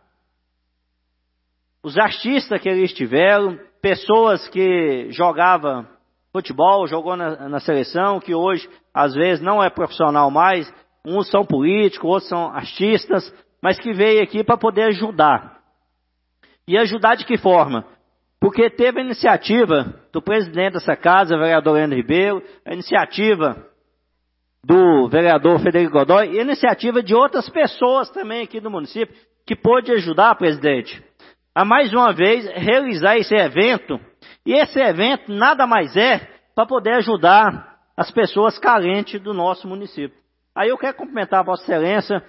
os artistas que eles tiveram, pessoas que jogavam futebol, jogou na seleção, que hoje, às vezes, não é profissional mais, uns são políticos, outros são artistas, mas que veio aqui para poder ajudar. E ajudar de que forma? Porque teve a iniciativa do presidente dessa casa, o vereador Leandro Ribeiro, a iniciativa do vereador Frederico Godoy, e a iniciativa de outras pessoas também aqui do município, que pôde ajudar, presidente, a mais uma vez realizar esse evento. E esse evento nada mais é para poder ajudar as pessoas carentes do nosso município. Aí eu quero cumprimentar a Vossa Excelência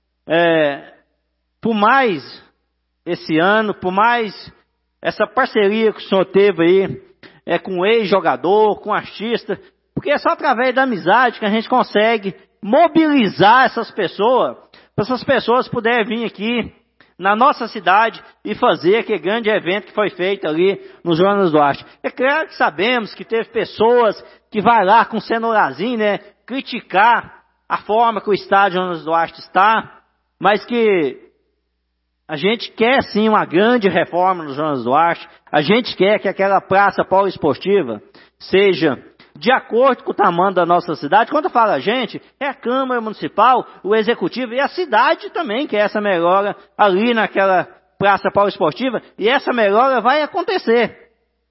por mais esse ano, por mais essa parceria que o senhor teve aí com o ex-jogador, com o artista, porque é só através da amizade que a gente consegue mobilizar essas pessoas, para essas pessoas poderem vir aqui na nossa cidade e fazer aquele grande evento que foi feito ali no Jonas Duarte. É claro que sabemos que teve pessoas que vai lá com cenourazinho, né, criticar a forma que o estádio Jonas Duarte está, mas que a gente quer sim uma grande reforma no Jonas Duarte, a gente quer que aquela praça poliesportiva seja de acordo com o tamanho da nossa cidade. Quando eu falo a gente, é a Câmara Municipal, o Executivo e a cidade também, que é essa melhora ali naquela praça poliesportiva, e essa melhora vai acontecer.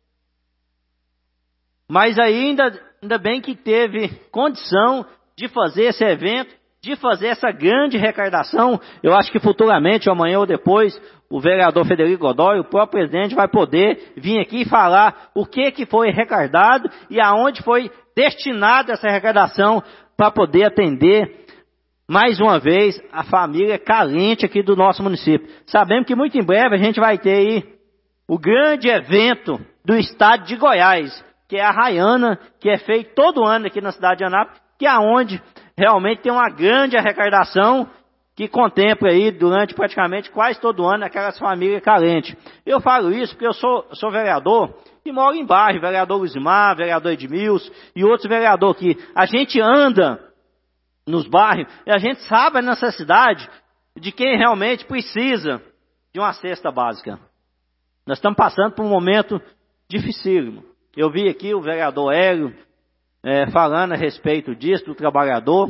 Mas ainda bem que teve condição de fazer esse evento, de fazer essa grande arrecadação. Eu acho que futuramente, amanhã ou depois, o vereador Frederico Godoy, o próprio presidente, vai poder vir aqui e falar o que foi arrecadado e aonde foi destinada essa arrecadação para poder atender, mais uma vez, a família carente aqui do nosso município. Sabemos que muito em breve a gente vai ter aí o grande evento do estado de Goiás, que é a Raiana, que é feito todo ano aqui na cidade de Anápolis, que é onde realmente tem uma grande arrecadação que contempla aí durante praticamente quase todo ano aquelas famílias carentes. Eu falo isso porque eu sou vereador e moro em bairro, vereador Luizmar, vereador Edmilson e outros vereadores aqui. A gente anda nos bairros e a gente sabe a necessidade de quem realmente precisa de uma cesta básica. Nós estamos passando por um momento dificílimo. Eu vi aqui o vereador Hélio falando a respeito disso, do trabalhador,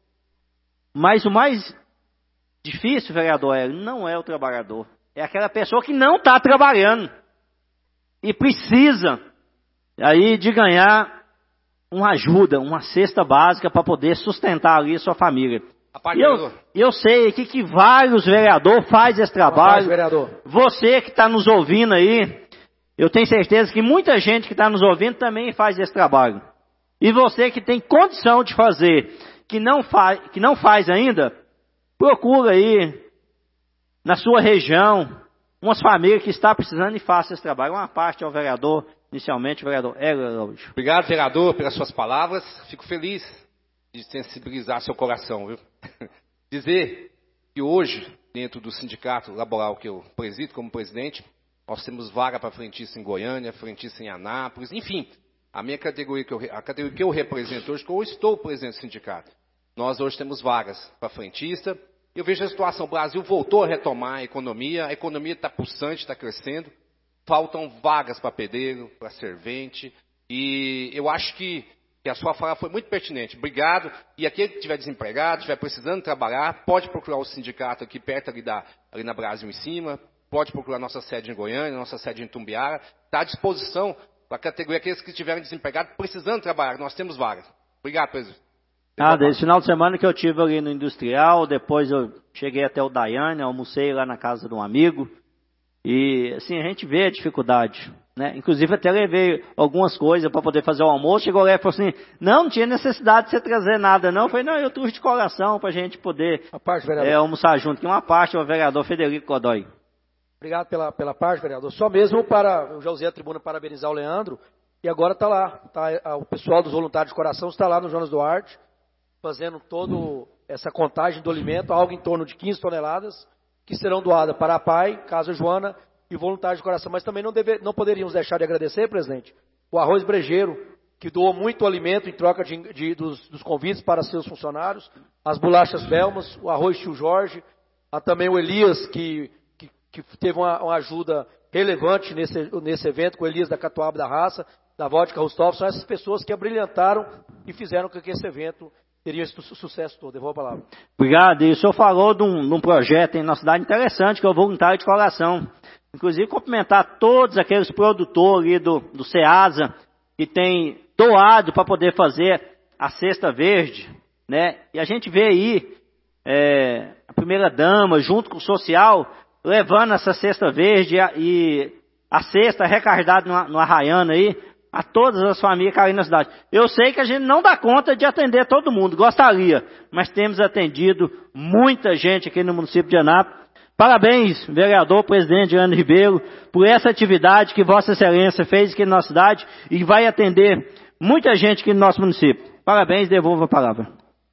mas o mais difícil, vereador Hélio, não é o trabalhador, é aquela pessoa que não está trabalhando e precisa aí de ganhar uma ajuda, uma cesta básica para poder sustentar ali sua família. Eu sei aqui que vários vereadores fazem esse trabalho. Você que está nos ouvindo aí, eu tenho certeza que muita gente que está nos ouvindo também faz esse trabalho. E você que tem condição de fazer, que não faz ainda, procura aí na sua região umas famílias que estão precisando e faça esse trabalho. Uma parte ao vereador, inicialmente o vereador Hélio Araújo. Obrigado, vereador, pelas suas palavras. Fico feliz de sensibilizar seu coração, viu? Dizer que hoje, dentro do sindicato laboral que eu presido como presidente, nós temos vaga para frentista em Goiânia, frentista em Anápolis, enfim, a minha categoria, a categoria que eu represento hoje, que eu estou presidente do sindicato, nós hoje temos vagas para frentista. Eu vejo a situação, o Brasil voltou a retomar a economia está pulsante, está crescendo, faltam vagas para pedreiro, para servente, e eu acho que a sua fala foi muito pertinente. Obrigado. E aquele que estiver desempregado, estiver precisando trabalhar, pode procurar o sindicato aqui perto ali na Brasil em cima, pode procurar nossa sede em Goiânia, nossa sede em Tumbiara. Está à disposição para a categoria aqueles que estiverem desempregados, precisando trabalhar. Nós temos vagas. Obrigado, presidente. Esse final de semana que eu tive ali no Industrial, depois eu cheguei até o Daiane, almocei lá na casa de um amigo. E assim, a gente vê a dificuldade, né? Inclusive até levei algumas coisas para poder fazer o almoço. Chegou lá e falou assim, não tinha necessidade de você trazer nada não. Eu falei, não, eu trouxe de coração para a gente poder almoçar junto. Que uma parte é o vereador Federico Godoy. Obrigado pela parte, vereador. Só mesmo eu já usei a tribuna para parabenizar o Leandro. E agora está lá, o pessoal dos voluntários de coração está lá no Jonas Duarte, fazendo toda essa contagem do alimento, algo em torno de 15 toneladas, que serão doadas para a PAI, Casa Joana e voluntários de coração. Mas também não poderíamos deixar de agradecer, presidente, o Arroz Brejeiro, que doou muito alimento em troca dos convites para seus funcionários, as bolachas Belmas, o Arroz Tio Jorge, também o Elias, que teve uma ajuda relevante nesse evento, com o Elias da Catuaba da Raça, da Vodka Rostov. São essas pessoas que abrilhantaram e fizeram com que esse evento teria esse sucesso todo. Devolvo a palavra. Obrigado. E o senhor falou de um projeto em nossa cidade interessante, que é o Voluntário de Coração. Inclusive, cumprimentar todos aqueles produtores do SEASA que têm doado para poder fazer a cesta verde, né? E a gente vê aí a primeira-dama, junto com o social, levando essa cesta verde e a cesta recarregada no Arraiana aí, a todas as famílias que ali na cidade. Eu sei que a gente não dá conta de atender todo mundo, gostaria, mas temos atendido muita gente aqui no município de Anápolis. Parabéns, vereador, presidente Leandro Ribeiro, por essa atividade que Vossa Excelência fez aqui na nossa cidade e vai atender muita gente aqui no nosso município. Parabéns, devolvo a palavra.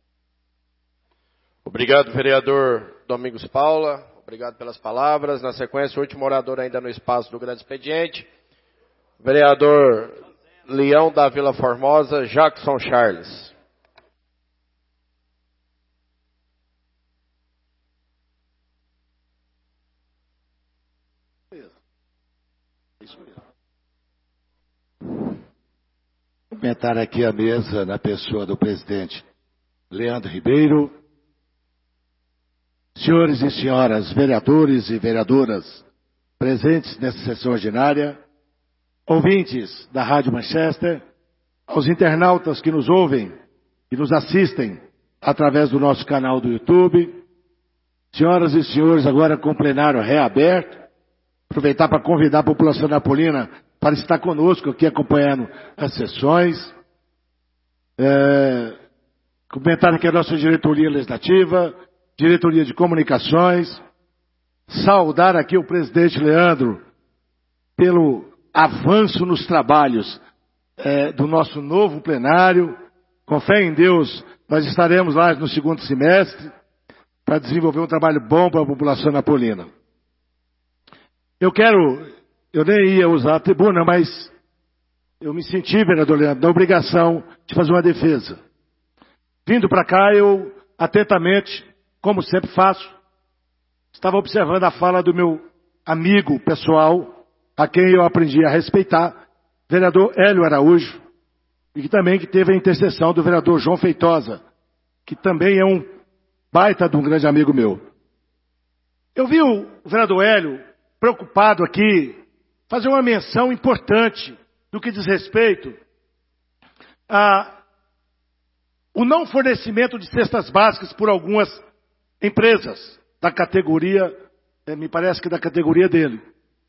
Obrigado, vereador Domingos Paula. Obrigado pelas palavras. Na sequência, o último orador ainda no espaço do grande expediente, vereador Leão da Vila Formosa, Jackson Charles. Cumprimentar aqui a mesa na pessoa do presidente Leandro Ribeiro, senhores e senhoras vereadores e vereadoras presentes nessa sessão ordinária, ouvintes da Rádio Manchester, aos internautas que nos ouvem e nos assistem através do nosso canal do YouTube, senhoras e senhores, agora com o plenário reaberto, aproveitar para convidar a população napolina para estar conosco aqui acompanhando as sessões, cumprimentar aqui a nossa diretoria legislativa, diretoria de comunicações, saudar aqui o presidente Leandro pelo avanço nos trabalhos do nosso novo plenário. Com fé em Deus, nós estaremos lá no segundo semestre para desenvolver um trabalho bom para a população napolina. Eu nem ia usar a tribuna, mas eu me senti, vereador Leandro, na obrigação de fazer uma defesa. Vindo para cá, eu atentamente, como sempre faço, estava observando a fala do meu amigo pessoal, a quem eu aprendi a respeitar, vereador Hélio Araújo, e que também teve a intercessão do vereador João Feitosa, que também é um baita de um grande amigo meu. Eu vi o vereador Hélio preocupado aqui, fazer uma menção importante do que diz respeito o não fornecimento de cestas básicas por algumas empresas da categoria, me parece que da categoria dele.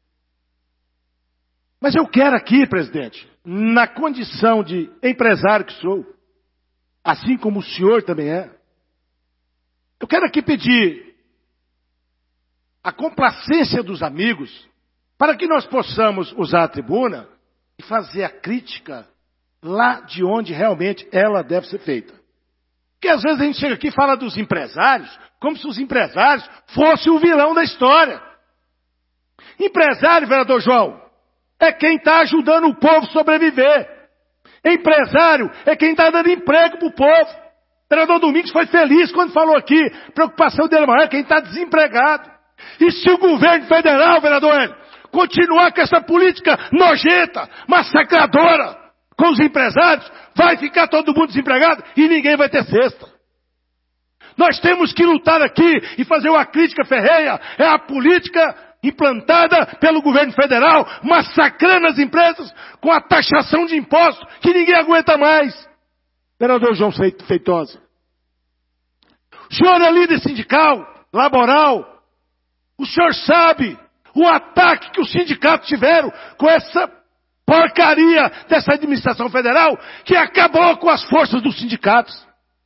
Mas eu quero aqui, presidente, na condição de empresário que sou, assim como o senhor também é, eu quero aqui pedir a complacência dos amigos para que nós possamos usar a tribuna e fazer a crítica lá de onde realmente ela deve ser feita. Porque às vezes a gente chega aqui e fala dos empresários, como se os empresários fossem o vilão da história. Empresário, vereador João, é quem está ajudando o povo a sobreviver. Empresário é quem está dando emprego para o povo. O vereador Domingos foi feliz quando falou aqui, a preocupação dele maior é quem está desempregado. E se o governo federal, vereador Hélio, continuar com essa política nojenta, massacradora com os empresários, vai ficar todo mundo desempregado e ninguém vai ter cesta. Nós temos que lutar aqui e fazer uma crítica ferrenha, é a política implantada pelo governo federal, massacrando as empresas com a taxação de impostos que ninguém aguenta mais. Vereador João Feitosa. O senhor é líder sindical, laboral. O senhor sabe o ataque que os sindicatos tiveram com essa porcaria dessa administração federal que acabou com as forças dos sindicatos.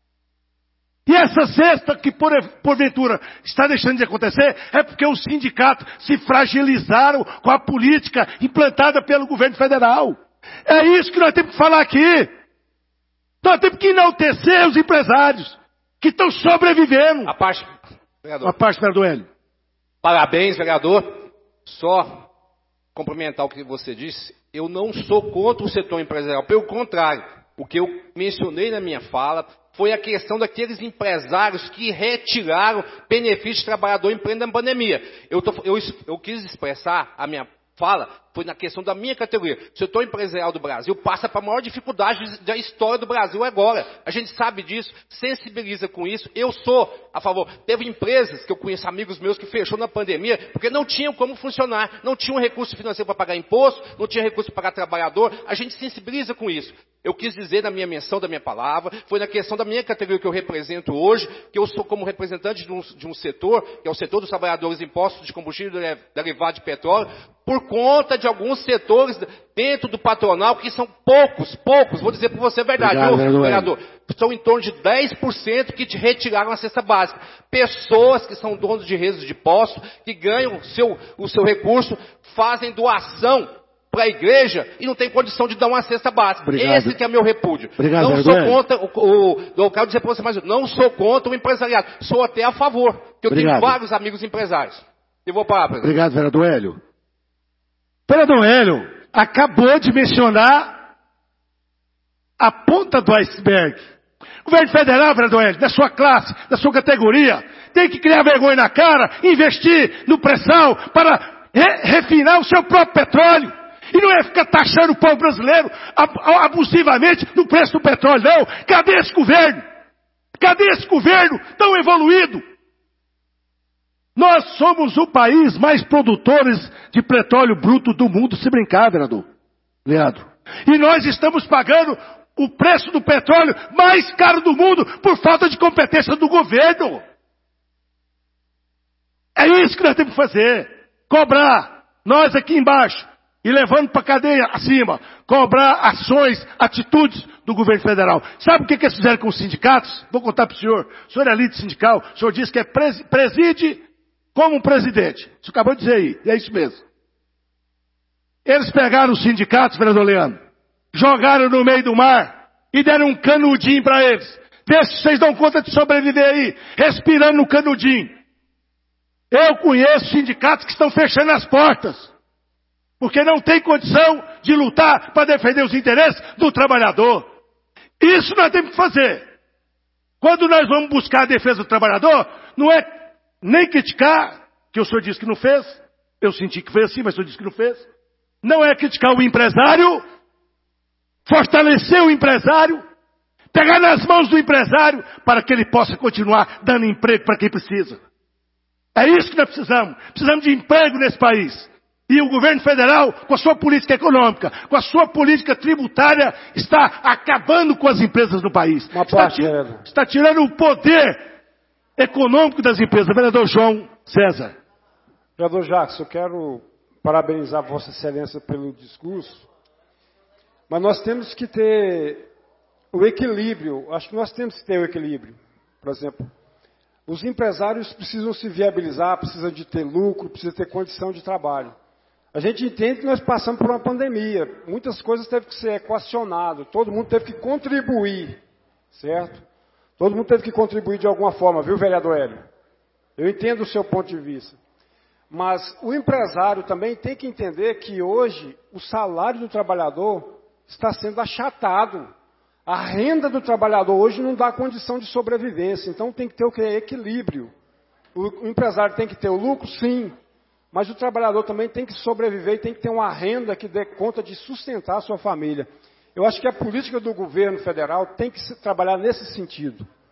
E essa sexta que porventura está deixando de acontecer é porque os sindicatos se fragilizaram com a política implantada pelo governo federal. É isso que nós temos que falar aqui. Nós temos que enaltecer os empresários que estão sobrevivendo. A parte, vereador Hélio. Parabéns, vereador. Só complementar o que você disse. Eu não sou contra o setor empresarial. Pelo contrário, o que eu mencionei na minha fala foi a questão daqueles empresários que retiraram benefícios de trabalhador em plena pandemia. Eu quis expressar a minha fala, foi na questão da minha categoria. O setor empresarial do Brasil passa para a maior dificuldade da história do Brasil agora. A gente sabe disso, sensibiliza com isso. Eu sou a favor. Teve empresas que eu conheço, amigos meus, que fechou na pandemia, porque não tinham como funcionar, não tinham recurso financeiro para pagar imposto, não tinha recurso para pagar trabalhador. A gente sensibiliza com isso. Eu quis dizer na minha menção da minha palavra, foi na questão da minha categoria que eu represento hoje, que eu sou como representante de um setor, que é o setor dos trabalhadores de impostos de combustível derivado de petróleo, por conta de alguns setores dentro do patronal, que são poucos, vou dizer para você a verdade, vereador, são em torno de 10% que te retiraram a cesta básica. Pessoas que são donos de redes de impostos, que ganham o seu recurso, fazem doação para a igreja e não tem condição de dar uma cesta básica. Obrigado. Esse que é meu repúdio. Obrigado, não sou contra eu quero dizer para você, mas não sou contra o empresariado. Sou até a favor, porque eu tenho vários amigos empresários. Eu vou parar, presidente. Obrigado, vereador Hélio. Vereador Hélio acabou de mencionar a ponta do iceberg. O governo federal, vereador Hélio, da sua classe, da sua categoria, tem que criar vergonha na cara, investir no pré-sal para refinar o seu próprio petróleo. E não é ficar taxando o povo brasileiro abusivamente no preço do petróleo, não. Cadê esse governo? Cadê esse governo tão evoluído? Nós somos o país mais produtores de petróleo bruto do mundo, se brincar, vereador Leandro. E nós estamos pagando o preço do petróleo mais caro do mundo por falta de competência do governo. É isso que nós temos que fazer. Cobrar, nós aqui embaixo, e levando para a cadeia acima, cobrar ações, atitudes do governo federal. Sabe o que eles fizeram com os sindicatos? Vou contar para o senhor é líder sindical, o senhor disse que preside como um presidente. O senhor acabou de dizer aí, e é isso mesmo. Eles pegaram os sindicatos, vereador Leandro, jogaram no meio do mar e deram um canudinho para eles. Vê se vocês dão conta de sobreviver aí, respirando no canudinho. Eu conheço sindicatos que estão fechando as portas, porque não tem condição de lutar para defender os interesses do trabalhador. Isso nós temos que fazer. Quando nós vamos buscar a defesa do trabalhador, não é nem criticar, que o senhor disse que não fez, eu senti que foi assim, mas o senhor disse que não fez. Não é criticar o empresário, fortalecer o empresário, pegar nas mãos do empresário para que ele possa continuar dando emprego para quem precisa. É isso que nós precisamos. Precisamos de emprego nesse país. E o governo federal, com a sua política econômica, com a sua política tributária, está acabando com as empresas do país. Está tirando o poder econômico das empresas. Vereador João César. Vereador Jacques, eu quero parabenizar Vossa Excelência pelo discurso, mas nós temos que ter o equilíbrio. Acho que nós temos que ter o equilíbrio. Por exemplo, os empresários precisam se viabilizar, precisam de ter lucro, precisam ter condição de trabalho. A gente entende que nós passamos por uma pandemia. Muitas coisas teve que ser equacionado. Todo mundo teve que contribuir, certo? Todo mundo teve que contribuir de alguma forma, viu, vereador Hélio? Eu entendo o seu ponto de vista. Mas o empresário também tem que entender que hoje o salário do trabalhador está sendo achatado. A renda do trabalhador hoje não dá condição de sobrevivência. Então tem que ter o quê? Equilíbrio. O empresário tem que ter o lucro, sim. Mas o trabalhador também tem que sobreviver e tem que ter uma renda que dê conta de sustentar a sua família. Eu acho que a política do governo federal tem que se trabalhar nesse sentido.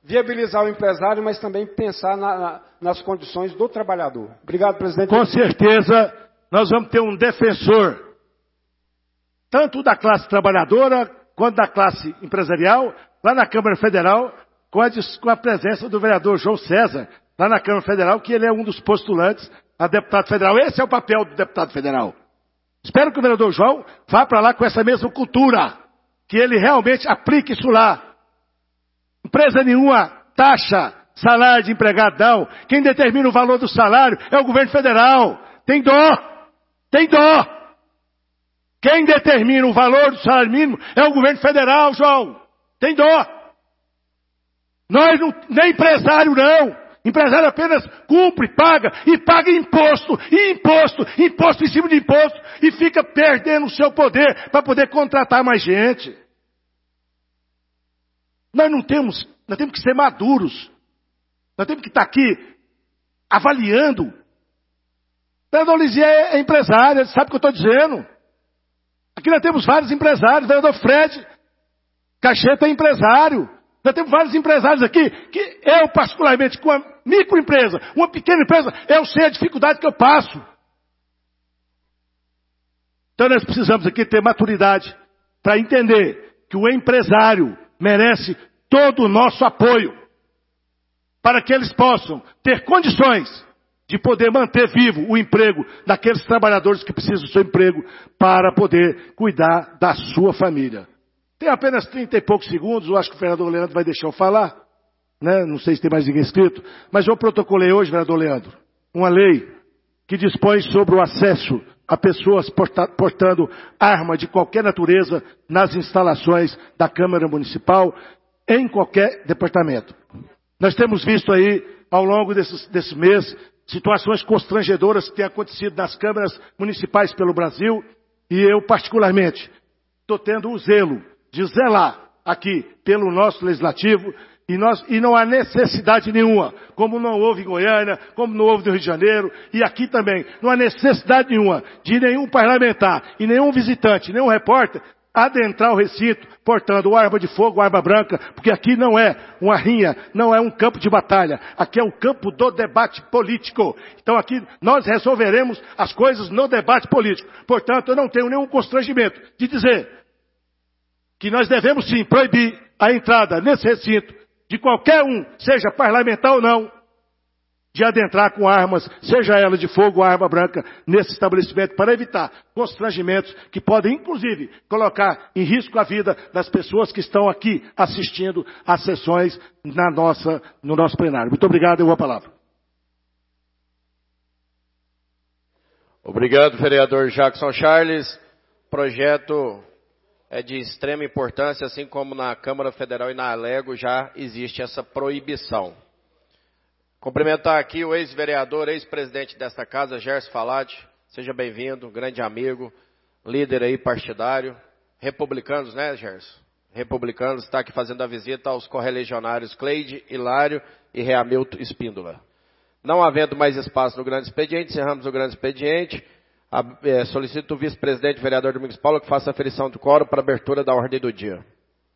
viabilizar o empresário, mas também pensar nas condições do trabalhador. Obrigado, presidente. Com certeza, nós vamos ter um defensor, tanto da classe trabalhadora, quanto da classe empresarial, lá na Câmara Federal, com a presença do vereador João César, lá na Câmara Federal, que ele é um dos postulantes a deputado federal. Esse é o papel do deputado federal. Espero que o vereador João vá para lá com essa mesma cultura, que ele realmente aplique isso lá. Empresa nenhuma taxa salário de empregado, não. Quem determina o valor do salário é o governo federal. Tem dó. Tem dó. Quem determina o valor do salário mínimo é o governo federal, João. Tem dó. Nós não, nem empresário não. Empresário apenas cumpre, paga, e paga imposto, e imposto em cima de imposto, e fica perdendo o seu poder para poder contratar mais gente. Nós temos que ser maduros. Nós temos que estar aqui avaliando. O vereador Lisier é empresário, sabe o que eu estou dizendo. Aqui nós temos vários empresários, o vereador Fred Cacheta é empresário. Nós temos vários empresários aqui, que eu particularmente, com a microempresa, uma pequena empresa, eu sei a dificuldade que eu passo. Então nós precisamos aqui ter maturidade para entender que o empresário merece todo o nosso apoio para que eles possam ter condições de poder manter vivo o emprego daqueles trabalhadores que precisam do seu emprego para poder cuidar da sua família. Tem apenas 30 e poucos segundos, eu acho que o vereador Leandro vai deixar eu falar, né? Não sei se tem mais ninguém inscrito, mas eu protocolei hoje, vereador Leandro, uma lei que dispõe sobre o acesso a pessoas portando arma de qualquer natureza nas instalações da Câmara Municipal, em qualquer departamento. Nós temos visto aí, ao longo desse mês, situações constrangedoras que têm acontecido nas câmaras municipais pelo Brasil, e eu, particularmente, estou tendo o zelo de zelar aqui pelo nosso legislativo, e não há necessidade nenhuma, como não houve em Goiânia, como não houve no Rio de Janeiro, e aqui também, não há necessidade nenhuma de nenhum parlamentar e nenhum visitante, nenhum repórter, adentrar o recinto portando arma de fogo, arma branca, porque aqui não é uma rinha, não é um campo de batalha, aqui é o campo do debate político. Então aqui nós resolveremos as coisas no debate político. Portanto, eu não tenho nenhum constrangimento de dizer que nós devemos sim proibir a entrada nesse recinto de qualquer um, seja parlamentar ou não, de adentrar com armas, seja ela de fogo ou arma branca, nesse estabelecimento, para evitar constrangimentos que podem, inclusive, colocar em risco a vida das pessoas que estão aqui assistindo às sessões no nosso plenário. Muito obrigado, eu vou a palavra. Obrigado, vereador Jackson Charles. O projeto é de extrema importância, assim como na Câmara Federal e na Alego já existe essa proibição. Cumprimentar aqui o ex-vereador, ex-presidente desta casa, Gerson Falati. Seja bem-vindo, grande amigo, líder aí partidário. Republicanos, né, Gerson? Republicanos, está aqui fazendo a visita aos correligionários Cleide, Hilário e Reamilton Espíndola. Não havendo mais espaço no grande expediente, encerramos o grande expediente. Solicito o vice-presidente, vereador Domingos Paulo, que faça a aferição do quórum para abertura da ordem do dia.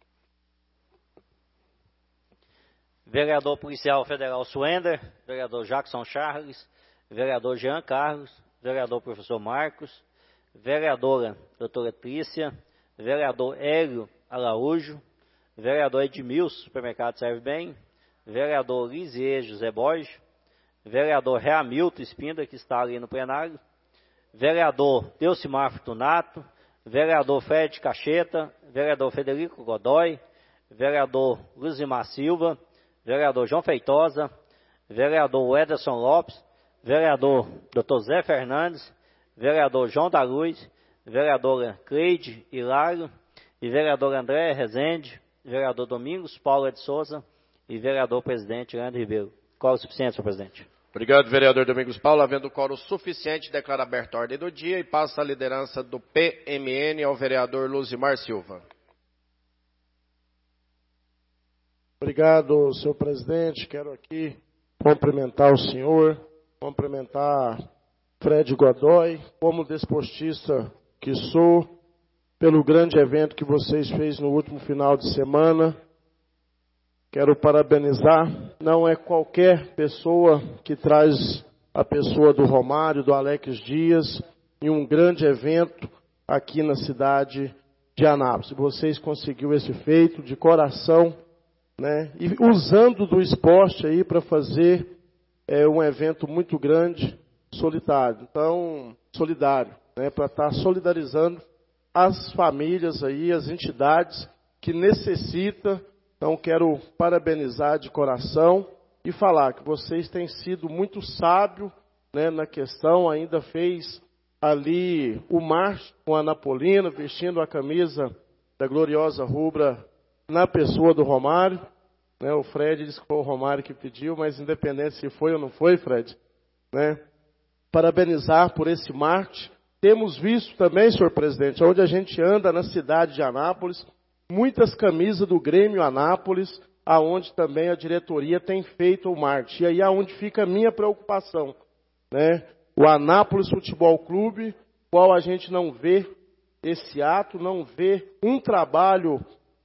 Vereador Policial Federal Suender, vereador Jackson Charles, vereador Jean Carlos, vereador Professor Marcos, vereadora doutora Trícia, vereador Hélio Araújo, vereador Edmilson, supermercado Serve Bem, vereador Lisier José Borges, vereador Reamilton Espíndola, que está ali no plenário, vereador Delcimar Fortunato, vereador Fred Cacheta, vereador Federico Godoy, vereador Luzimar Silva, vereador João Feitosa, vereador Ederson Lopes, vereador Dr. Zé Fernandes, vereador João da Luz, vereadora Cleide Hilário e vereador André Rezende, vereador Domingos Paulo de Souza e vereador presidente Leandro Ribeiro. Quórum suficiente, senhor presidente. Obrigado, vereador Domingos Paulo. Havendo quórum suficiente, declaro aberta a ordem do dia e passa a liderança do PMN ao vereador Luzimar Silva. Obrigado, senhor presidente. Quero aqui cumprimentar o senhor, cumprimentar Fred Godoy, como desportista que sou, pelo grande evento que vocês fez no último final de semana. Quero parabenizar, não é qualquer pessoa que traz a pessoa do Romário, do Alex Dias, em um grande evento aqui na cidade de Anápolis. Vocês conseguiram esse feito de coração, né? E usando do esporte aí para fazer um evento muito grande, solidário, né? Para estar solidarizando as famílias aí, as entidades que necessitam. Então, quero parabenizar de coração e falar que vocês têm sido muito sábios, né, na questão. Ainda fez ali o marcho com a Anapolina, vestindo a camisa da gloriosa rubra na pessoa do Romário. Né, o Fred disse que foi o Romário que pediu, mas independente se foi ou não foi, Fred, né, parabenizar por esse marcho. Temos visto também, senhor presidente, onde a gente anda na cidade de Anápolis, muitas camisas do Grêmio Anápolis, aonde também a diretoria tem feito o marketing. E aí é onde fica a minha preocupação, né? O Anápolis Futebol Clube, qual a gente não vê esse ato, não vê um trabalho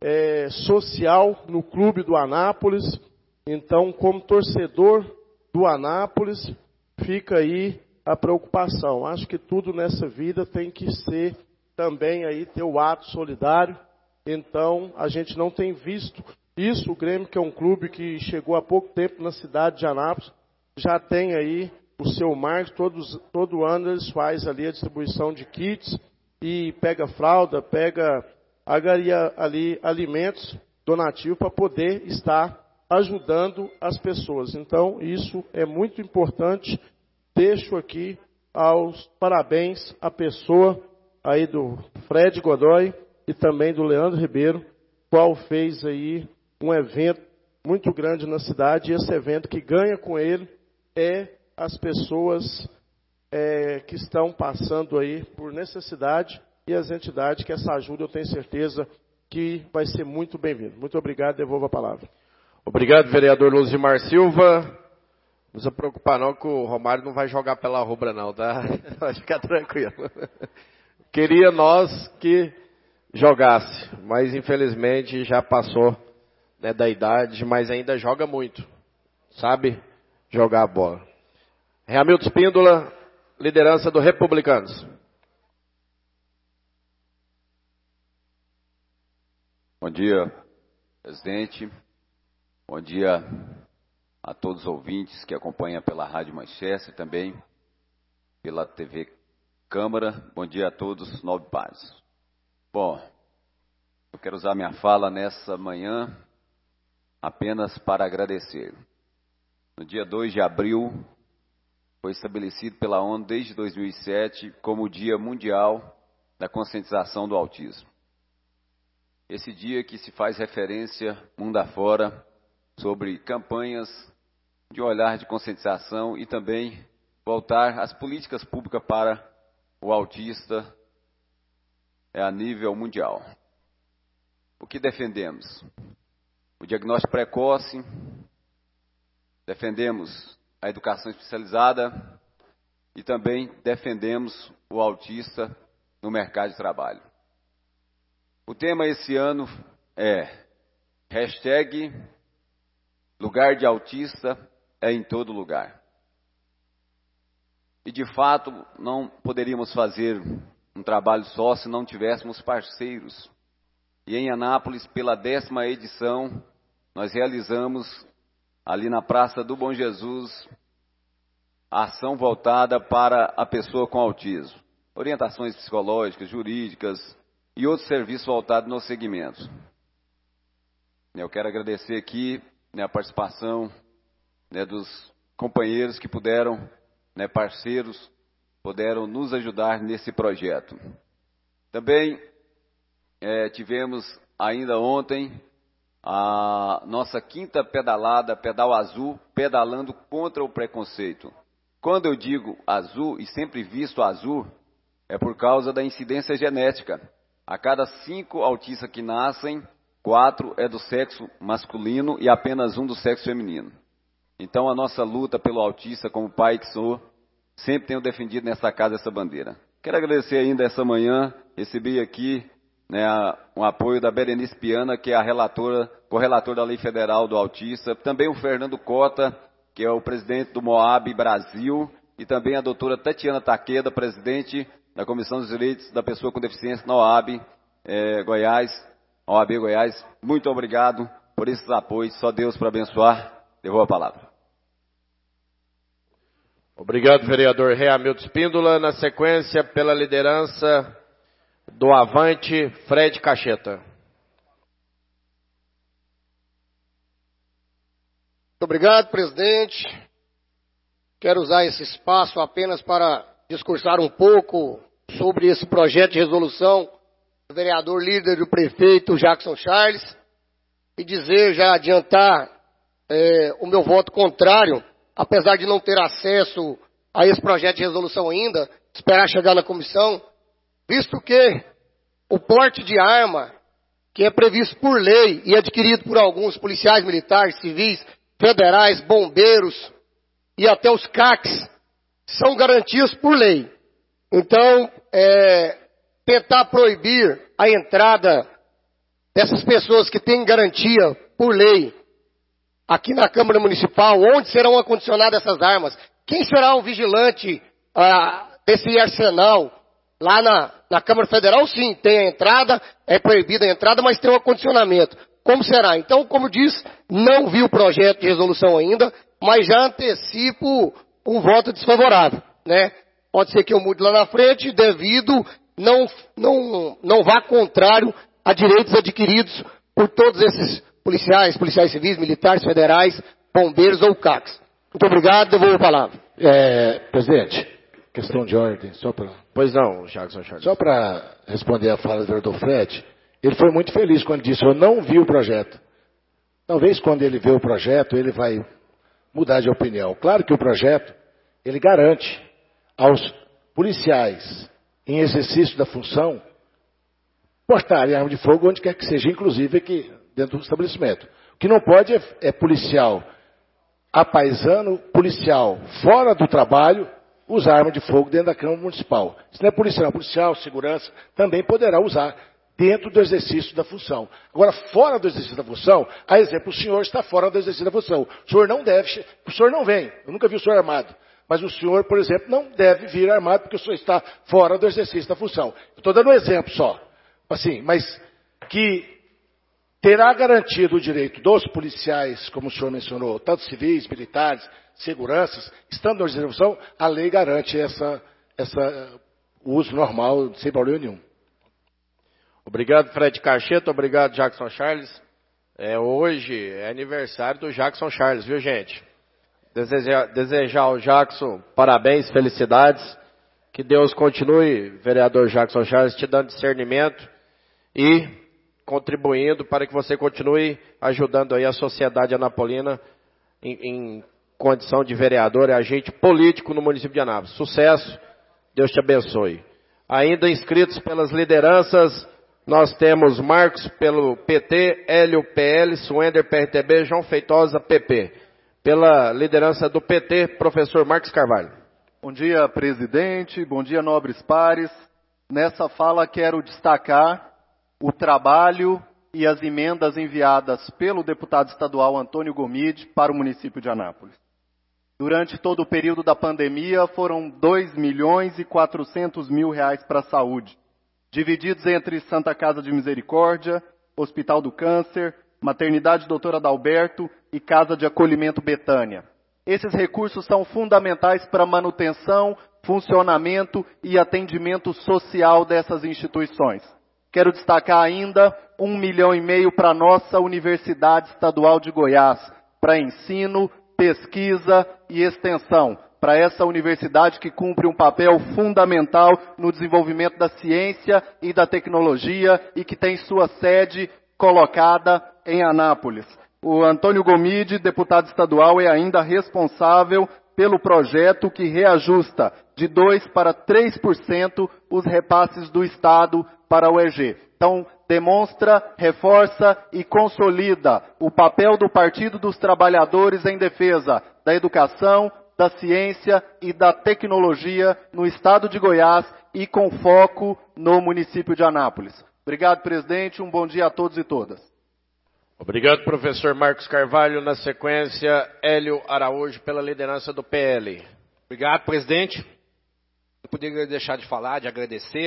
social no clube do Anápolis. Então, como torcedor do Anápolis, fica aí a preocupação. Acho que tudo nessa vida tem que ser também aí ter o ato solidário. Então, a gente não tem visto isso. O Grêmio, que é um clube que chegou há pouco tempo na cidade de Anápolis, já tem aí o seu marketing. Todo ano eles fazem ali a distribuição de kits e pega fralda, pega ali alimentos donativos para poder estar ajudando as pessoas. Então, isso é muito importante. Deixo aqui aos parabéns à pessoa aí do Fred Godoy e também do Leandro Ribeiro, qual fez aí um evento muito grande na cidade. E esse evento que ganha com ele as pessoas que estão passando aí por necessidade e as entidades que essa ajuda eu tenho certeza que vai ser muito bem-vindo. Muito obrigado, devolvo a palavra. Obrigado, vereador Luzimar Silva. Não precisa preocupar não que o Romário não vai jogar pela rubra não, tá? Vai ficar tranquilo. Queria nós que jogasse, mas infelizmente já passou, né, da idade, mas ainda joga muito, sabe jogar a bola. Hamilton Espíndola, liderança do Republicanos. Bom dia, presidente. Bom dia a todos os ouvintes que acompanham pela Rádio Manchester e também pela TV Câmara. Bom dia a todos, Nove Paz. Bom, eu quero usar minha fala nessa manhã apenas para agradecer. No dia 2 de abril, foi estabelecido pela ONU desde 2007 como o Dia Mundial da Conscientização do Autismo. Esse dia que se faz referência mundo afora sobre campanhas de olhar de conscientização e também voltar as políticas públicas para o autista a nível mundial. O que defendemos? O diagnóstico precoce, defendemos a educação especializada e também defendemos o autista no mercado de trabalho. O tema esse ano é #lugar de autista é em todo lugar. E de fato não poderíamos fazer um trabalho só se não tivéssemos parceiros. E em Anápolis, pela 10ª edição, nós realizamos ali na Praça do Bom Jesus a ação voltada para a pessoa com autismo. Orientações psicológicas, jurídicas e outros serviços voltados no segmento. Eu quero agradecer aqui a participação dos companheiros que puderam, parceiros, puderam nos ajudar nesse projeto. Também tivemos ainda ontem a nossa 5ª pedalada, Pedal Azul, pedalando contra o preconceito. Quando eu digo azul, e sempre visto azul, é por causa da incidência genética. A cada 5 autistas que nascem, 4 é do sexo masculino e apenas 1 do sexo feminino. Então a nossa luta pelo autista, como pai que sou, sempre tenho defendido nessa casa essa bandeira. Quero agradecer ainda essa manhã, recebi aqui né, um apoio da Berenice Piana, que é a relatora, correlatora da Lei Federal do Autista, também o Fernando Cota, que é o presidente do Moab Brasil, e também a doutora Tatiana Taqueda, presidente da Comissão dos Direitos da Pessoa com Deficiência na OAB Goiás, OAB Goiás. Muito obrigado por esses apoios, só Deus para abençoar. Devolvo a palavra. Obrigado, vereador Rei Hamilton Espíndola. Na sequência, pela liderança do Avante, Fred Cacheta. Muito obrigado, presidente. Quero usar esse espaço apenas para discursar um pouco sobre esse projeto de resolução do vereador líder do prefeito Jackson Charles e dizer, já adiantar o meu voto contrário, apesar de não ter acesso a esse projeto de resolução ainda, esperar chegar na comissão, visto que o porte de arma, que é previsto por lei e adquirido por alguns policiais militares, civis, federais, bombeiros e até os CACs, são garantias por lei. Então, tentar proibir a entrada dessas pessoas que têm garantia por lei aqui na Câmara Municipal, onde serão acondicionadas essas armas? Quem será o vigilante desse arsenal? Lá na Câmara Federal, sim, tem a entrada, é proibida a entrada, mas tem um acondicionamento. Como será? Então, como diz, não vi o projeto de resolução ainda, mas já antecipo um voto desfavorável, né? Pode ser que eu mude lá na frente, devido não vá contrário a direitos adquiridos por todos esses policiais civis, militares, federais, bombeiros ou CACs. Muito obrigado, devolvo a palavra. Presidente, questão de ordem, só para... Pois não, Jackson Charles. Só para responder a fala do vereador Fred, ele foi muito feliz quando disse, eu não vi o projeto. Talvez quando ele vê o projeto, ele vai mudar de opinião. Claro que o projeto, ele garante aos policiais, em exercício da função, portarem arma de fogo onde quer que seja, inclusive aqui dentro do estabelecimento. O que não pode é policial apaisano, policial fora do trabalho, usar arma de fogo dentro da Câmara Municipal. Se não é policial, policial, segurança, também poderá usar dentro do exercício da função. Agora, fora do exercício da função, a exemplo, o senhor está fora do exercício da função. O senhor não deve, o senhor não vem, eu nunca vi o senhor armado. Mas o senhor, por exemplo, não deve vir armado porque o senhor está fora do exercício da função. Estou dando um exemplo só. Assim, mas que terá garantido o direito dos policiais, como o senhor mencionou, tanto civis, militares, seguranças, estando na exercício da função, a lei garante o uso normal, sem problema nenhum. Obrigado, Fred Cacheta. Obrigado, Jackson Charles. Hoje é aniversário do Jackson Charles, viu, gente? Desejar ao Jackson parabéns, felicidades. Que Deus continue, vereador Jackson Charles, te dando discernimento e contribuindo para que você continue ajudando aí a sociedade anapolina em condição de vereador e agente político no município de Anápolis. Sucesso, Deus te abençoe. Ainda inscritos pelas lideranças, nós temos Marcos pelo PT, Hélio PL, Suender PRTB, João Feitosa PP. Pela liderança do PT, professor Marcos Carvalho. Bom dia, presidente. Bom dia, nobres pares. Nessa fala quero destacar o trabalho e as emendas enviadas pelo deputado estadual Antônio Gomide para o município de Anápolis. Durante todo o período da pandemia, foram 2.400.000 reais para a saúde, divididos entre Santa Casa de Misericórdia, Hospital do Câncer, Maternidade Doutora Adalberto e Casa de Acolhimento Betânia. Esses recursos são fundamentais para a manutenção, funcionamento e atendimento social dessas instituições. Quero destacar ainda 1,5 milhão para a nossa Universidade Estadual de Goiás, para ensino, pesquisa e extensão, para essa universidade que cumpre um papel fundamental no desenvolvimento da ciência e da tecnologia e que tem sua sede colocada em Anápolis. O Antônio Gomide, deputado estadual, é ainda responsável pelo projeto que reajusta de 2% para 3% os repasses do Estado para o EG. Então, demonstra, reforça e consolida o papel do Partido dos Trabalhadores em defesa da educação, da ciência e da tecnologia no Estado de Goiás e com foco no município de Anápolis. Obrigado, presidente. Um bom dia a todos e todas. Obrigado, professor Marcos Carvalho. Na sequência, Hélio Araújo, pela liderança do PL. Obrigado, presidente. Não poderia deixar de falar, de agradecer.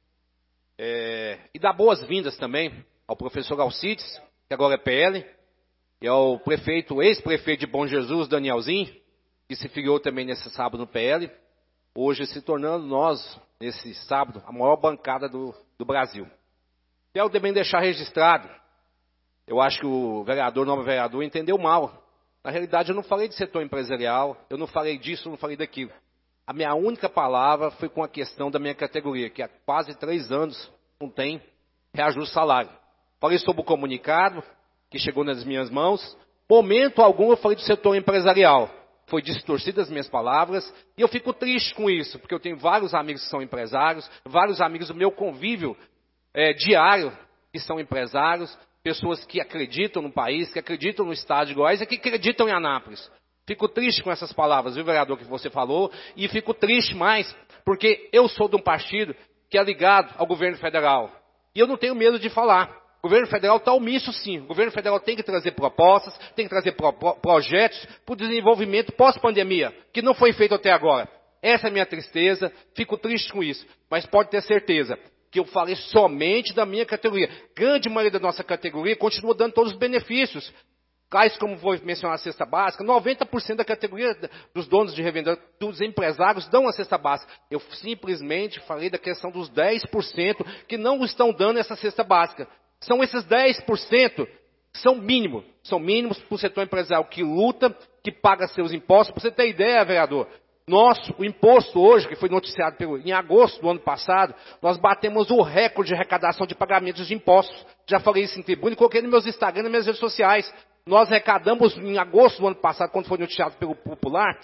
E dar boas-vindas também ao professor Alcides, que agora é PL, e ao prefeito, ex-prefeito de Bom Jesus, Danielzinho, que se filiou também nesse sábado no PL, hoje se tornando nós, nesse sábado, a maior bancada do Brasil. Quero também deixar registrado, eu acho que o novo vereador, entendeu mal. Na realidade, eu não falei de setor empresarial, eu não falei disso, eu não falei daquilo. A minha única palavra foi com a questão da minha categoria, que há quase 3 anos não tem reajuste salário. Falei sobre o comunicado, que chegou nas minhas mãos. Momento algum eu falei do setor empresarial. Foi distorcidas as minhas palavras, e eu fico triste com isso, porque eu tenho vários amigos que são empresários, vários amigos do meu convívio diário que são empresários, pessoas que acreditam no país, que acreditam no estado de Goiás e que acreditam em Anápolis. Fico triste com essas palavras, viu, vereador, que você falou, e fico triste mais, porque eu sou de um partido que é ligado ao governo federal. E eu não tenho medo de falar. O governo federal está omisso, sim. O governo federal tem que trazer propostas, tem que trazer projetos para o desenvolvimento pós-pandemia, que não foi feito até agora. Essa é a minha tristeza, fico triste com isso. Mas pode ter certeza que eu falei somente da minha categoria. Grande maioria da nossa categoria continua dando todos os benefícios. Tais como vou mencionar a cesta básica, 90% da categoria dos donos de revenda, dos empresários, dão a cesta básica. Eu simplesmente falei da questão dos 10% que não estão dando essa cesta básica. São esses 10% que são mínimos para o setor empresarial que luta, que paga seus impostos. Para você ter ideia, vereador, o imposto hoje, que foi noticiado em agosto do ano passado, nós batemos o recorde de arrecadação de pagamentos de impostos. Já falei isso em tribuna e coloquei nos meus Instagram e nas minhas redes sociais. Nós arrecadamos em agosto do ano passado, quando foi noticiado pelo Popular,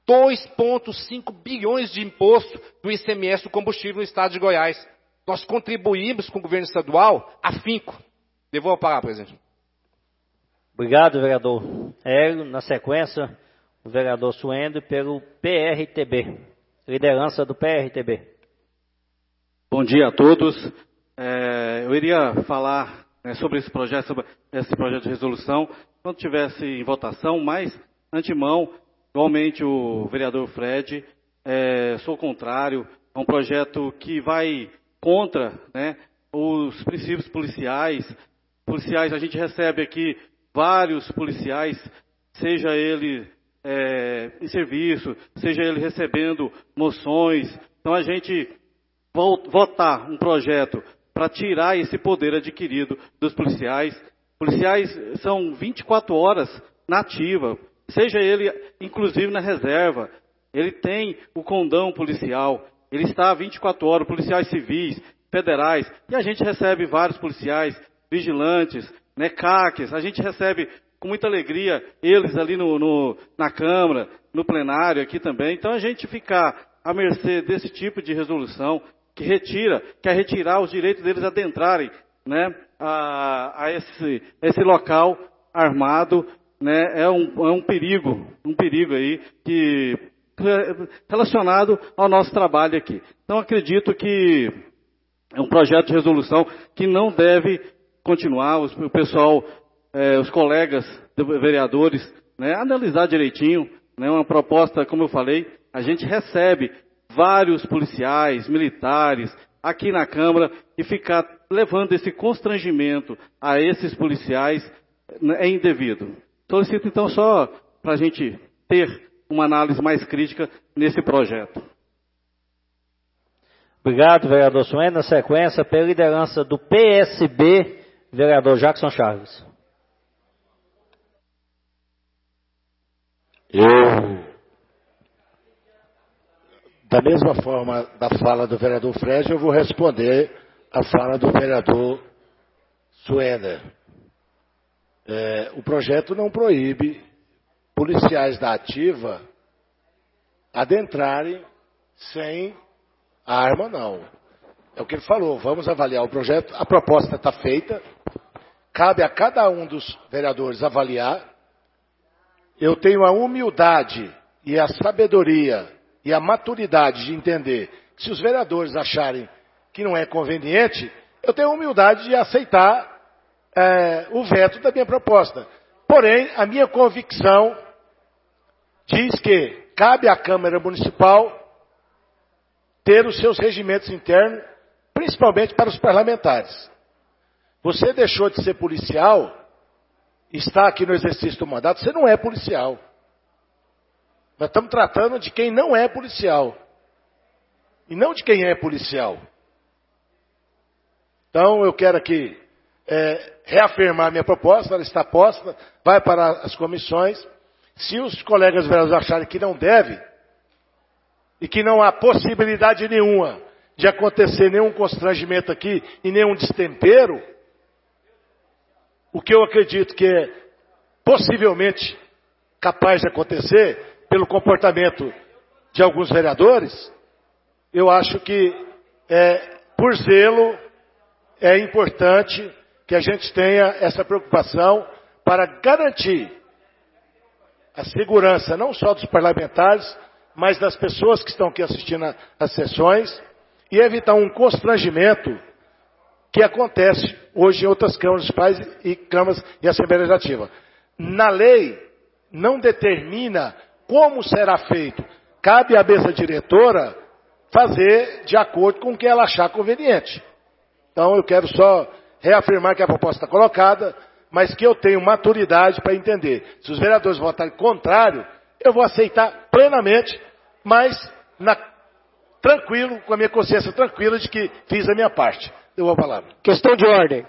2,5 bilhões de imposto do ICMS do combustível no estado de Goiás. Nós contribuímos com o governo estadual afinco. Devolvo a palavra, presidente. Obrigado, vereador Hélio. Na sequência, o vereador Suendo pelo PRTB. Liderança do PRTB. Bom dia a todos. Eu iria falar sobre esse projeto de resolução, quando tivesse em votação, mas, antemão, igualmente o vereador Fred, sou contrário a um projeto que vai contra os princípios policiais. A gente recebe aqui vários policiais, seja ele em serviço, seja ele recebendo moções. Então a gente votar um projeto para tirar esse poder adquirido dos policiais. Policiais são 24 horas na ativa, seja ele inclusive na reserva. Ele tem o condão policial, ele está 24 horas, policiais civis, federais, e a gente recebe vários policiais, vigilantes, CACs, a gente recebe com muita alegria eles ali na Câmara, no plenário aqui também. Então a gente ficar à mercê desse tipo de resolução que quer retirar os direitos deles adentrarem a esse local armado, é um perigo aí que relacionado ao nosso trabalho aqui. Então acredito que é um projeto de resolução que não deve continuar, o pessoal, os colegas vereadores, analisar direitinho, uma proposta, como eu falei, a gente recebe vários policiais, militares, aqui na Câmara, e ficar levando esse constrangimento a esses policiais é indevido. Solicito então só para a gente ter uma análise mais crítica nesse projeto. Obrigado, vereador Suene. Na sequência, pela liderança do PSB, vereador Jackson Chaves. Da mesma forma da fala do vereador Fred, eu vou responder a fala do vereador Suene. O projeto não proíbe policiais da ativa adentrarem sem arma, não. É o que ele falou, vamos avaliar o projeto, a proposta está feita, cabe a cada um dos vereadores avaliar. Eu tenho a humildade e a sabedoria e a maturidade de entender que se os vereadores acharem que não é conveniente, eu tenho a humildade de aceitar o veto da minha proposta. Porém, a minha convicção diz que cabe à Câmara Municipal ter os seus regimentos internos, principalmente para os parlamentares. Você deixou de ser policial, está aqui no exercício do mandato, você não é policial. Nós estamos tratando de quem não é policial. E não de quem é policial. Então, eu quero aqui reafirmar minha proposta, ela está posta, vai para as comissões. Se os colegas vereadores acharem que não deve, e que não há possibilidade nenhuma de acontecer nenhum constrangimento aqui e nenhum destempero, o que eu acredito que é possivelmente capaz de acontecer pelo comportamento de alguns vereadores, eu acho que, por zelo, é importante que a gente tenha essa preocupação para garantir a segurança não só dos parlamentares, mas das pessoas que estão aqui assistindo às sessões e evitar um constrangimento que acontece hoje em outras câmaras municipais e câmaras e Assembleia Legislativa. Na lei, não determina como será feito. Cabe à mesa diretora fazer de acordo com o que ela achar conveniente. Então, eu quero só reafirmar que a proposta está colocada, mas que eu tenho maturidade para entender. Se os vereadores votarem contrário, eu vou aceitar plenamente, mas tranquilo, com a minha consciência tranquila de que fiz a minha parte. Eu vou falar. Questão de ordem.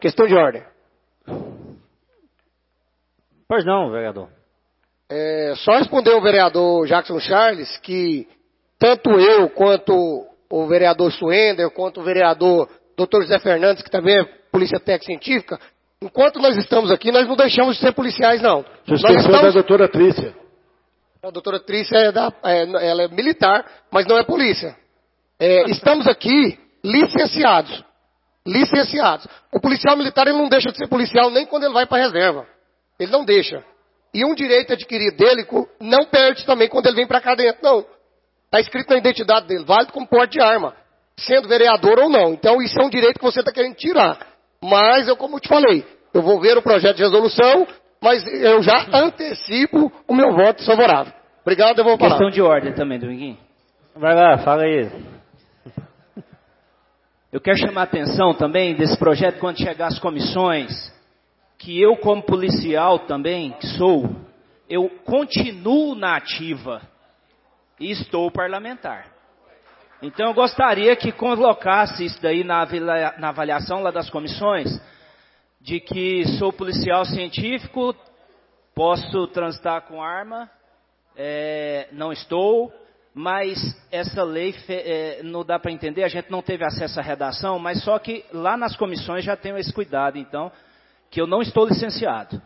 Pois não, vereador. Só responder ao vereador Jackson Charles que tanto eu quanto o vereador Suender, quanto o vereador Dr. José Fernandes, que também é polícia técnica científica, enquanto nós estamos aqui, nós não deixamos de ser policiais, não. Você esqueceu da doutora Trícia. A doutora Trícia ela é militar, mas não é polícia. Estamos aqui licenciados. O policial militar ele não deixa de ser policial nem quando ele vai para a reserva. Ele não deixa. E um direito adquirido dele não perde também quando ele vem para cá dentro, não. Está escrito na identidade dele, válido como porte de arma, sendo vereador ou não. Então isso é um direito que você está querendo tirar. Mas, como eu te falei, eu vou ver o projeto de resolução, mas eu já antecipo o meu voto favorável. Obrigado, eu vou falar. Questão de ordem também, Dominguinho. Vai lá, fala aí. Eu quero chamar a atenção também desse projeto quando chegar às comissões, que eu como policial também, que sou, eu continuo na ativa e estou parlamentar. Então eu gostaria que colocasse isso daí na avaliação lá das comissões, de que sou policial científico, posso transitar com arma, não estou, mas essa lei não dá para entender, a gente não teve acesso à redação, mas só que lá nas comissões já tenho esse cuidado, então, que eu não estou licenciado.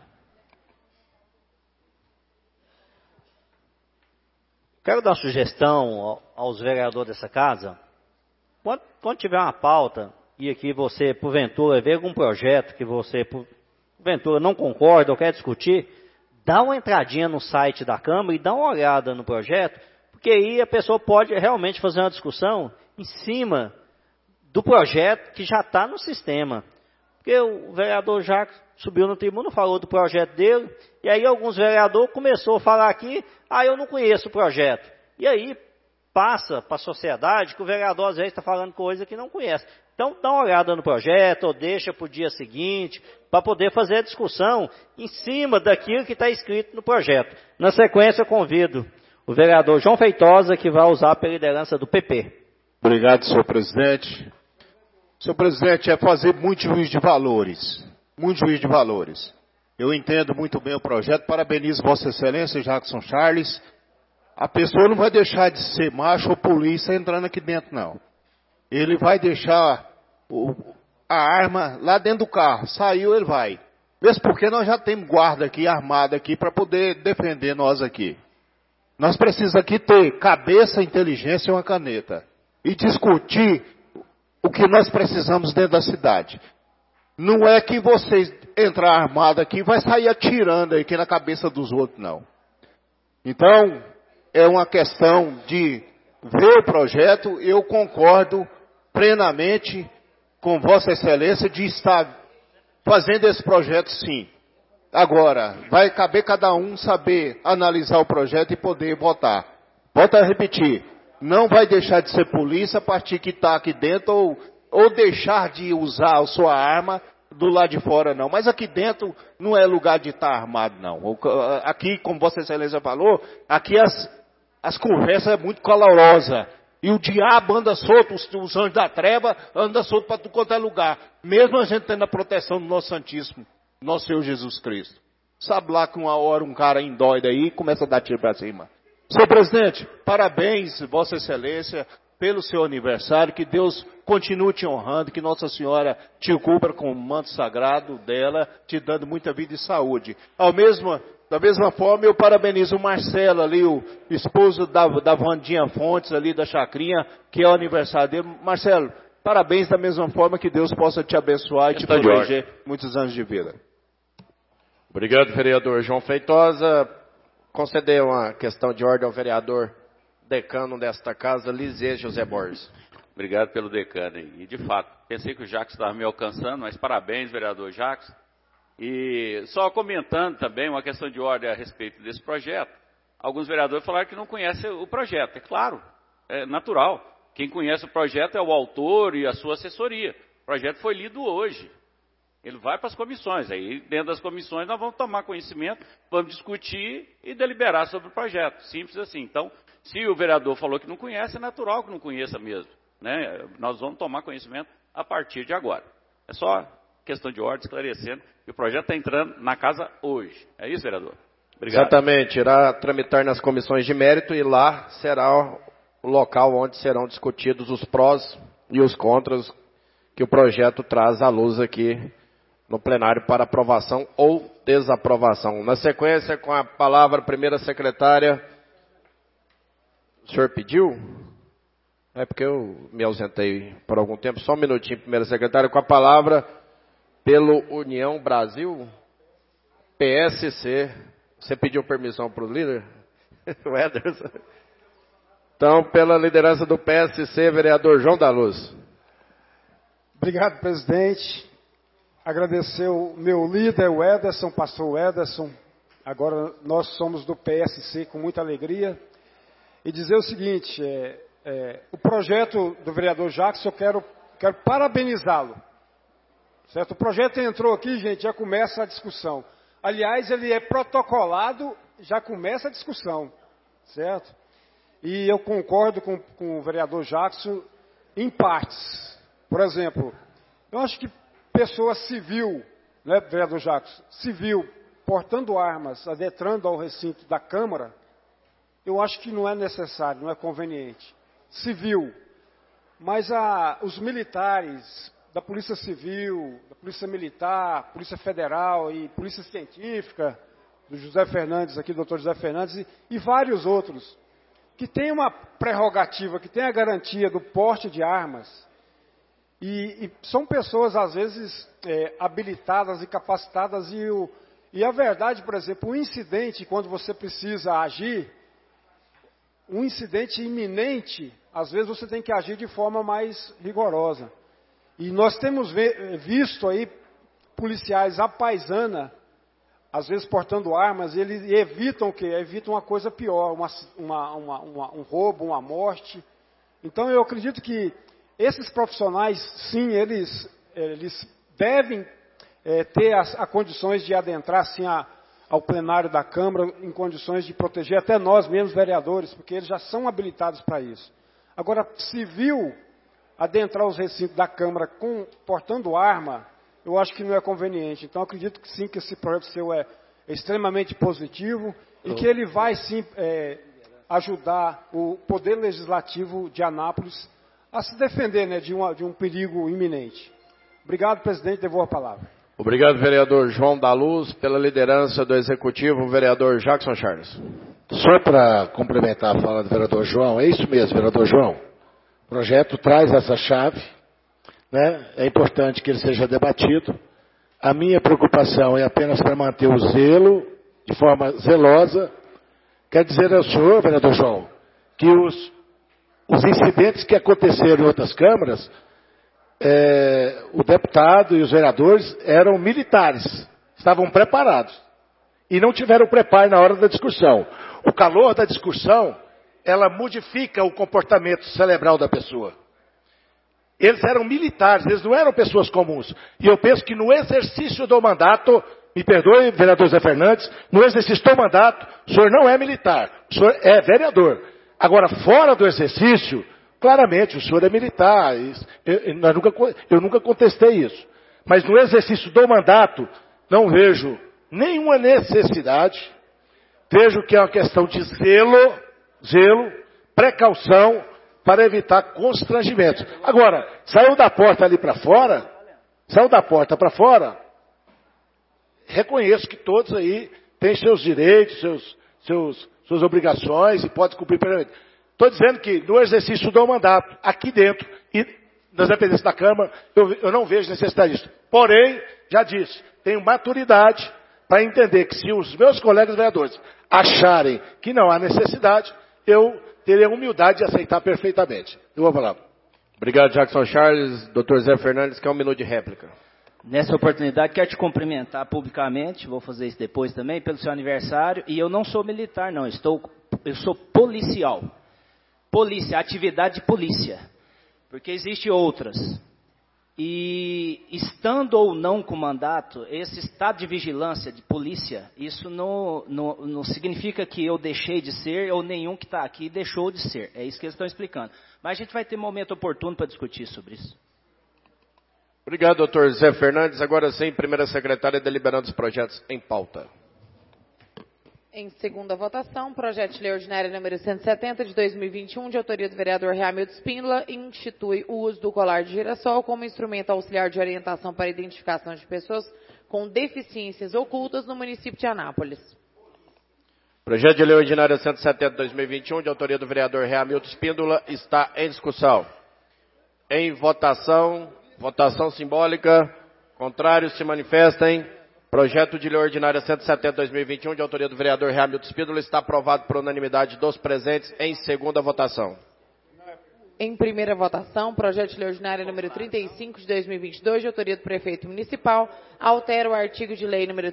Quero dar uma sugestão aos vereadores dessa casa. Quando tiver uma pauta, e aqui você, porventura, vê algum projeto que você, porventura, não concorda ou quer discutir, dá uma entradinha no site da Câmara e dá uma olhada no projeto, porque aí a pessoa pode realmente fazer uma discussão em cima do projeto que já está no sistema. Porque o vereador Jacques subiu no tribuna, falou do projeto dele, e aí alguns vereadores começaram a falar aqui, eu não conheço o projeto. E aí passa para a sociedade que o vereador às vezes está falando coisa que não conhece. Então dá uma olhada no projeto, ou deixa para o dia seguinte, para poder fazer a discussão em cima daquilo que está escrito no projeto. Na sequência eu convido o vereador João Feitosa, que vai usar pela liderança do PP. Obrigado, senhor presidente. Senhor presidente, é fazer muito juízo de valores. Muito juízo de valores. Eu entendo muito bem o projeto. Parabenizo Vossa Excelência, Jackson Charles. A pessoa não vai deixar de ser macho ou polícia entrando aqui dentro, não. Ele vai deixar a arma lá dentro do carro. Saiu, ele vai. Mesmo porque nós já temos guarda aqui, armada aqui, para poder defender nós aqui. Nós precisamos aqui ter cabeça, inteligência e uma caneta. E discutir o que nós precisamos dentro da cidade. Não é que vocês entrar armado aqui vai sair atirando aqui na cabeça dos outros, não. Então, é uma questão de ver o projeto. Eu concordo plenamente com Vossa Excelência de estar fazendo esse projeto, sim. Agora, vai caber cada um saber analisar o projeto e poder votar. Volto a repetir, não vai deixar de ser polícia a partir que está aqui dentro ou deixar de usar a sua arma do lado de fora, não. Mas aqui dentro não é lugar de estar armado, não. Aqui, como Vossa Excelência falou, aqui as conversas é muito calorosa. E o diabo anda solto, os anjos da treva andam solto para tudo quanto é lugar. Mesmo a gente tendo a proteção do nosso Santíssimo, nosso Senhor Jesus Cristo. Sabe lá que uma hora um cara indóide aí começa a dar tiro para cima. Senhor presidente, parabéns, Vossa Excelência, pelo seu aniversário. Que Deus continue te honrando, que Nossa Senhora te cubra com o manto sagrado dela, te dando muita vida e saúde. Da mesma forma, eu parabenizo o Marcelo ali, o esposo da Vandinha Fontes ali da Chacrinha, que é o aniversário dele. Marcelo, parabéns da mesma forma, que Deus possa te abençoar e te proteger muitos anos de vida. Obrigado, vereador João Feitosa. Conceder uma questão de ordem ao vereador decano desta casa, Lisê José Borges. Obrigado pelo decano. E, de fato, pensei que o Jacques estava me alcançando, mas parabéns, vereador Jacques. E só comentando também uma questão de ordem a respeito desse projeto. Alguns vereadores falaram que não conhecem o projeto. É claro, é natural. Quem conhece o projeto é o autor e a sua assessoria. O projeto foi lido hoje. Ele vai para as comissões. Aí, dentro das comissões, nós vamos tomar conhecimento, vamos discutir e deliberar sobre o projeto. Simples assim. Então, se o vereador falou que não conhece, é natural que não conheça mesmo, né? Nós vamos tomar conhecimento a partir de agora. É só questão de ordem, esclarecendo que o projeto está entrando na casa hoje. É isso, vereador? Obrigado. Exatamente. Irá tramitar nas comissões de mérito e lá será o local onde serão discutidos os prós e os contras que o projeto traz à luz aqui no plenário para aprovação ou desaprovação. Na sequência, com a palavra, a primeira secretária. O senhor pediu? É porque eu me ausentei por algum tempo. Só um minutinho, primeira secretária, com a palavra pelo União Brasil, PSC. Você pediu permissão para o líder? O Ederson. Então, pela liderança do PSC, vereador João da Luz. Obrigado, presidente. Agradecer o meu líder, o Ederson, pastor Ederson. Agora nós somos do PSC com muita alegria. E dizer o seguinte, o projeto do vereador Jacques, eu quero parabenizá-lo. Certo? O projeto entrou aqui, gente, já começa a discussão. Aliás, ele é protocolado, já começa a discussão. Certo? E eu concordo com o vereador Jacques em partes. Por exemplo, eu acho que pessoa civil, né, vereador Jacques, civil, portando armas, adentrando ao recinto da Câmara, eu acho que não é necessário, não é conveniente. Civil. Mas os militares da Polícia Civil, da Polícia Militar, Polícia Federal e Polícia Científica, do José Fernandes aqui, doutor José Fernandes, e vários outros, que têm uma prerrogativa, que têm a garantia do porte de armas, e são pessoas, às vezes, habilitadas e capacitadas, e a verdade, por exemplo, um incidente, quando você precisa agir, um incidente iminente, às vezes você tem que agir de forma mais rigorosa. E nós temos visto aí policiais à paisana, às vezes portando armas, e eles evitam o quê? Evitam uma coisa pior, um roubo, uma morte. Então eu acredito que esses profissionais, sim, eles devem ter as condições de adentrar, sim, ao plenário da Câmara, em condições de proteger até nós mesmos, vereadores, porque eles já são habilitados para isso. Agora, civil, adentrar os recintos da Câmara portando arma, eu acho que não é conveniente. Então, acredito que sim, que esse projeto seu é extremamente positivo e que ele vai, sim, ajudar o Poder Legislativo de Anápolis a se defender, né, de um perigo iminente. Obrigado, presidente. Devolvo a palavra. Obrigado, vereador João da Luz. Pela liderança do Executivo, o vereador Jackson Charles. Só para complementar a fala do vereador João, é isso mesmo, vereador João. O projeto traz essa chave, né? É importante que ele seja debatido. A minha preocupação é apenas para manter o zelo, de forma zelosa. Quero dizer ao senhor, vereador João, que os incidentes que aconteceram em outras câmaras, o deputado e os vereadores eram militares, estavam preparados. E não tiveram preparo na hora da discussão. O calor da discussão, ela modifica o comportamento cerebral da pessoa. Eles eram militares, eles não eram pessoas comuns. E eu penso que no exercício do mandato, me perdoe, vereador Zé Fernandes, no exercício do mandato, o senhor não é militar, o senhor é vereador. Agora, fora do exercício, claramente, o senhor é militar. Eu nunca contestei isso. Mas no exercício do mandato, não vejo nenhuma necessidade. Vejo que é uma questão de zelo, precaução, para evitar constrangimentos. Agora, saiu da porta para fora, reconheço que todos aí têm seus direitos, suas obrigações e podem cumprir plenamente. Estou dizendo que no exercício do mandato, aqui dentro, e nas dependências da Câmara, eu não vejo necessidade disso. Porém, já disse, tenho maturidade para entender que se os meus colegas vereadores acharem que não há necessidade, eu terei a humildade de aceitar perfeitamente. Eu vou falar. Obrigado, Jackson Charles. Doutor Zé Fernandes, quer um minuto de réplica. Nessa oportunidade, quero te cumprimentar publicamente, vou fazer isso depois também, pelo seu aniversário. E eu não sou militar, não, eu sou policial. Polícia, atividade de polícia. Porque existem outras. E estando ou não com mandato, esse estado de vigilância de polícia, isso não significa que eu deixei de ser, ou nenhum que está aqui deixou de ser. É isso que eles estão explicando. Mas a gente vai ter momento oportuno para discutir sobre isso. Obrigado, doutor Zé Fernandes. Agora sim, primeira secretária, deliberando os projetos em pauta. Em segunda votação, projeto de lei ordinária número 170 de 2021, de autoria do vereador Reamildo Spínola, institui o uso do colar de girassol como instrumento auxiliar de orientação para a identificação de pessoas com deficiências ocultas no município de Anápolis. Projeto de lei ordinária 170 de 2021, de autoria do vereador Reamildo Spínola, está em discussão. Em votação simbólica, contrários se manifestem. Projeto de lei ordinária 170 de 2021, de autoria do vereador Reamildo Spínola, está aprovado por unanimidade dos presentes em segunda votação. Em primeira votação, projeto de lei ordinária número 35 de 2022, de autoria do prefeito municipal, altera o artigo de lei número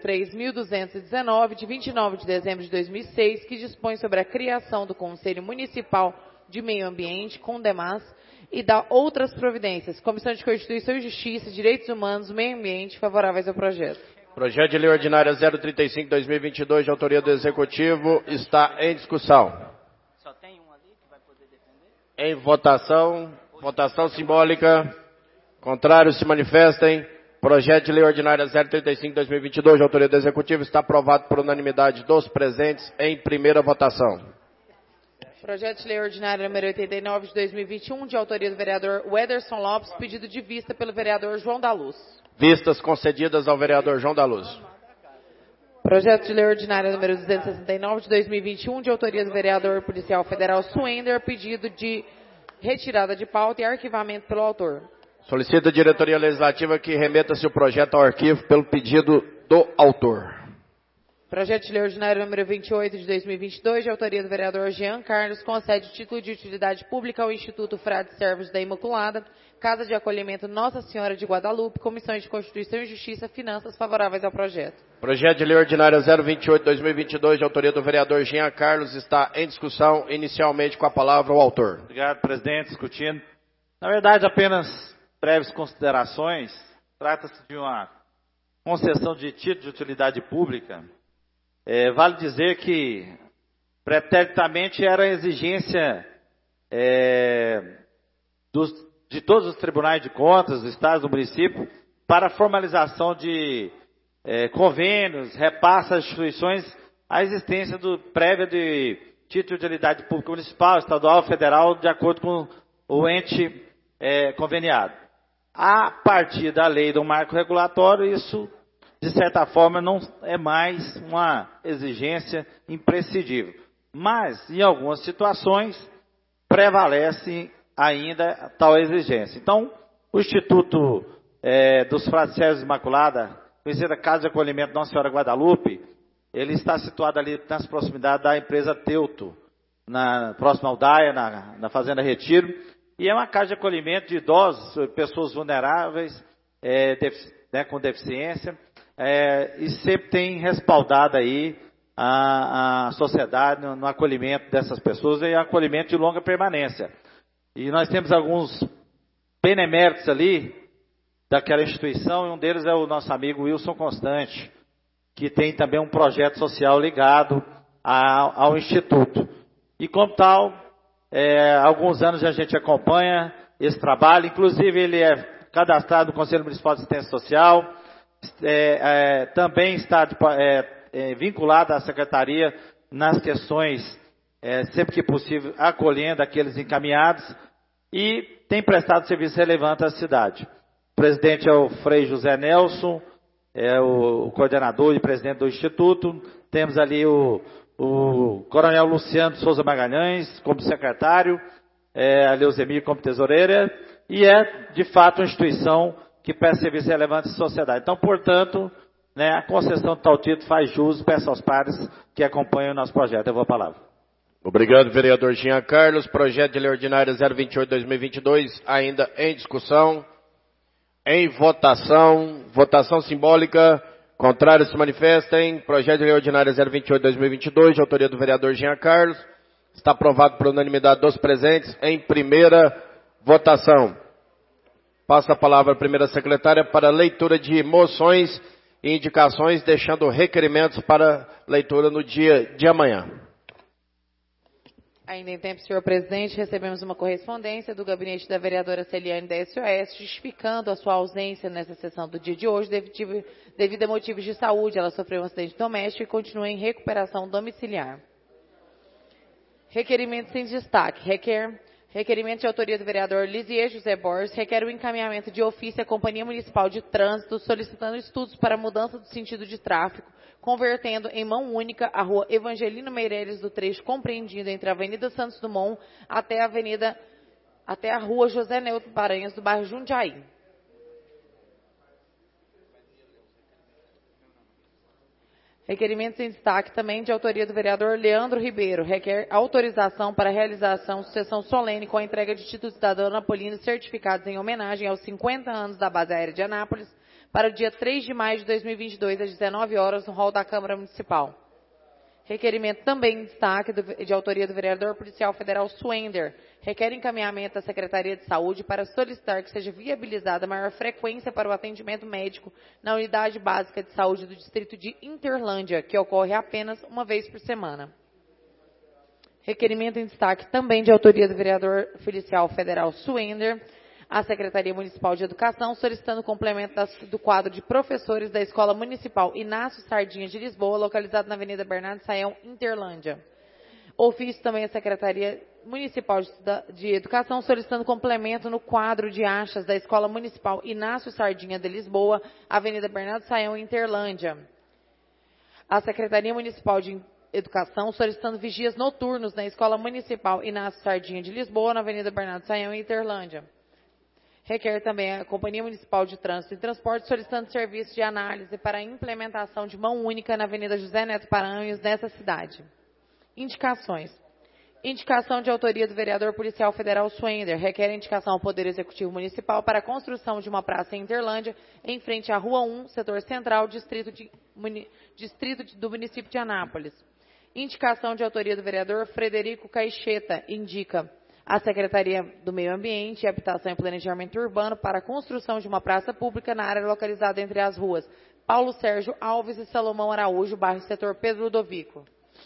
3.219, de 29 de dezembro de 2006, que dispõe sobre a criação do Conselho Municipal de Meio Ambiente, CONDEMAS, e dá outras providências. Comissão de Constituição e Justiça, Direitos Humanos, Meio Ambiente, favoráveis ao projeto. Projeto de lei ordinária 035 de 2022, de autoria do Executivo, está em discussão. Só tem um ali que vai poder defender? Em votação simbólica, contrários se manifestem. Projeto de lei ordinária 035 de 2022, de autoria do Executivo, está aprovado por unanimidade dos presentes em primeira votação. Projeto de lei ordinária número 89 de 2021, de autoria do vereador Wederson Lopes, pedido de vista pelo vereador João da Luz. Vistas concedidas ao vereador João da Luz. Projeto de lei ordinária número 269 de 2021, de autoria do vereador policial federal Suender, pedido de retirada de pauta e arquivamento pelo autor. Solicita a diretoria legislativa que remeta-se o projeto ao arquivo pelo pedido do autor. Projeto de lei ordinário número 28 de 2022, de autoria do vereador Jean Carlos, concede título de utilidade pública ao Instituto Frade Servos da Imaculada, Casa de Acolhimento Nossa Senhora de Guadalupe, Comissão de Constituição e Justiça, Finanças, favoráveis ao projeto. Projeto de lei ordinária 028 de 2022, de autoria do vereador Jean Carlos, está em discussão, inicialmente com a palavra o autor. Obrigado, presidente. Discutindo. Na verdade, apenas breves considerações. Trata-se de uma concessão de título de utilidade pública. Vale dizer que, preternamente, era a exigência de todos os tribunais de contas, do Estado e do município, para a formalização de convênios, repassa às instituições a existência prévia de título de utilidade pública municipal, estadual, federal, de acordo com o ente conveniado. A partir da lei do marco regulatório, isso, de certa forma, não é mais uma exigência imprescindível. Mas, em algumas situações, prevalece ainda tal exigência. Então, o Instituto dos Frades Servos Imaculada, conhecida Casa de Acolhimento Nossa Senhora Guadalupe, ele está situado ali nas proximidades da empresa Teuto, próxima ao DAIA, na Fazenda Retiro, E é uma casa de acolhimento de idosos, pessoas vulneráveis, com deficiência, e sempre tem respaldado aí a sociedade no acolhimento dessas pessoas e acolhimento de longa permanência. E nós temos alguns beneméritos ali daquela instituição, e um deles é o nosso amigo Wilson Constante, que tem também um projeto social ligado ao Instituto. E como tal, há alguns anos a gente acompanha esse trabalho, inclusive ele é cadastrado no Conselho Municipal de Assistência Social, também está vinculado à Secretaria nas questões, sempre que possível, acolhendo aqueles encaminhados, e tem prestado serviço relevante à cidade. O presidente é o Frei José Nelson, é o coordenador e presidente do Instituto. Temos ali o Coronel Luciano Souza Magalhães como secretário, a Leuzemir como tesoureira, e de fato uma instituição que presta serviço relevante à sociedade. Então, portanto, a concessão de tal título faz jus, peço aos pares que acompanham o nosso projeto. Eu vou a palavra. Obrigado, vereador Jean Carlos. Projeto de lei ordinária 028/2022, ainda em discussão, em votação, votação simbólica. Contrários se manifestem. Projeto de lei ordinária 028/2022, de autoria do vereador Jean Carlos. Está aprovado por unanimidade dos presentes em primeira votação. Passa a palavra à primeira secretária para leitura de moções e indicações, deixando requerimentos para leitura no dia de amanhã. Ainda em tempo, senhor presidente, recebemos uma correspondência do gabinete da vereadora Celiane da SOS, justificando a sua ausência nessa sessão do dia de hoje, devido a motivos de saúde. Ela sofreu um acidente doméstico e continua em recuperação domiciliar. Requerimento sem destaque. Requerimento de autoria do vereador Lisier José Borges requer o encaminhamento de ofício à Companhia Municipal de Trânsito, solicitando estudos para a mudança do sentido de tráfego, convertendo em mão única a rua Evangelino Meireles do trecho compreendido entre a Avenida Santos Dumont até a rua José Neuto Paranhos, do bairro Jundiaí. Requerimento em destaque também de autoria do vereador Leandro Ribeiro. Requer autorização para a realização de sessão solene com a entrega de títulos de cidadão napolino certificados em homenagem aos 50 anos da Base Aérea de Anápolis para o dia 3 de maio de 2022, às 19 horas, no hall da Câmara Municipal. Requerimento também em destaque de autoria do vereador policial federal Suender. Requer encaminhamento à Secretaria de Saúde para solicitar que seja viabilizada maior frequência para o atendimento médico na Unidade Básica de Saúde do Distrito de Interlândia, que ocorre apenas uma vez por semana. Requerimento em destaque também de autoria do vereador policial federal Suender, à Secretaria Municipal de Educação, solicitando o complemento do quadro de professores da Escola Municipal Inácio Sardinha de Lisboa, localizado na Avenida Bernardo Saião, Interlândia. Ofício também à Secretaria Municipal de Educação, solicitando complemento no quadro de achas da Escola Municipal Inácio Sardinha de Lisboa, Avenida Bernardo Saião, Interlândia. A Secretaria Municipal de Educação, solicitando vigias noturnos na Escola Municipal Inácio Sardinha de Lisboa, na Avenida Bernardo Saião, Interlândia. Requer também a Companhia Municipal de Trânsito e Transporte, solicitando serviço de análise para a implementação de mão única na Avenida José Neto Paranhos, nessa cidade. Indicações. Indicação de autoria do vereador policial federal Suender. Requer indicação ao Poder Executivo Municipal para a construção de uma praça em Interlândia, em frente à Rua 1, setor central, distrito do município de Anápolis. Indicação de autoria do vereador Frederico Caixeta. Indica a Secretaria do Meio Ambiente, Habitação e Planejamento Urbano para a construção de uma praça pública na área localizada entre as ruas Paulo Sérgio Alves e Salomão Araújo, bairro setor Pedro Ludovico.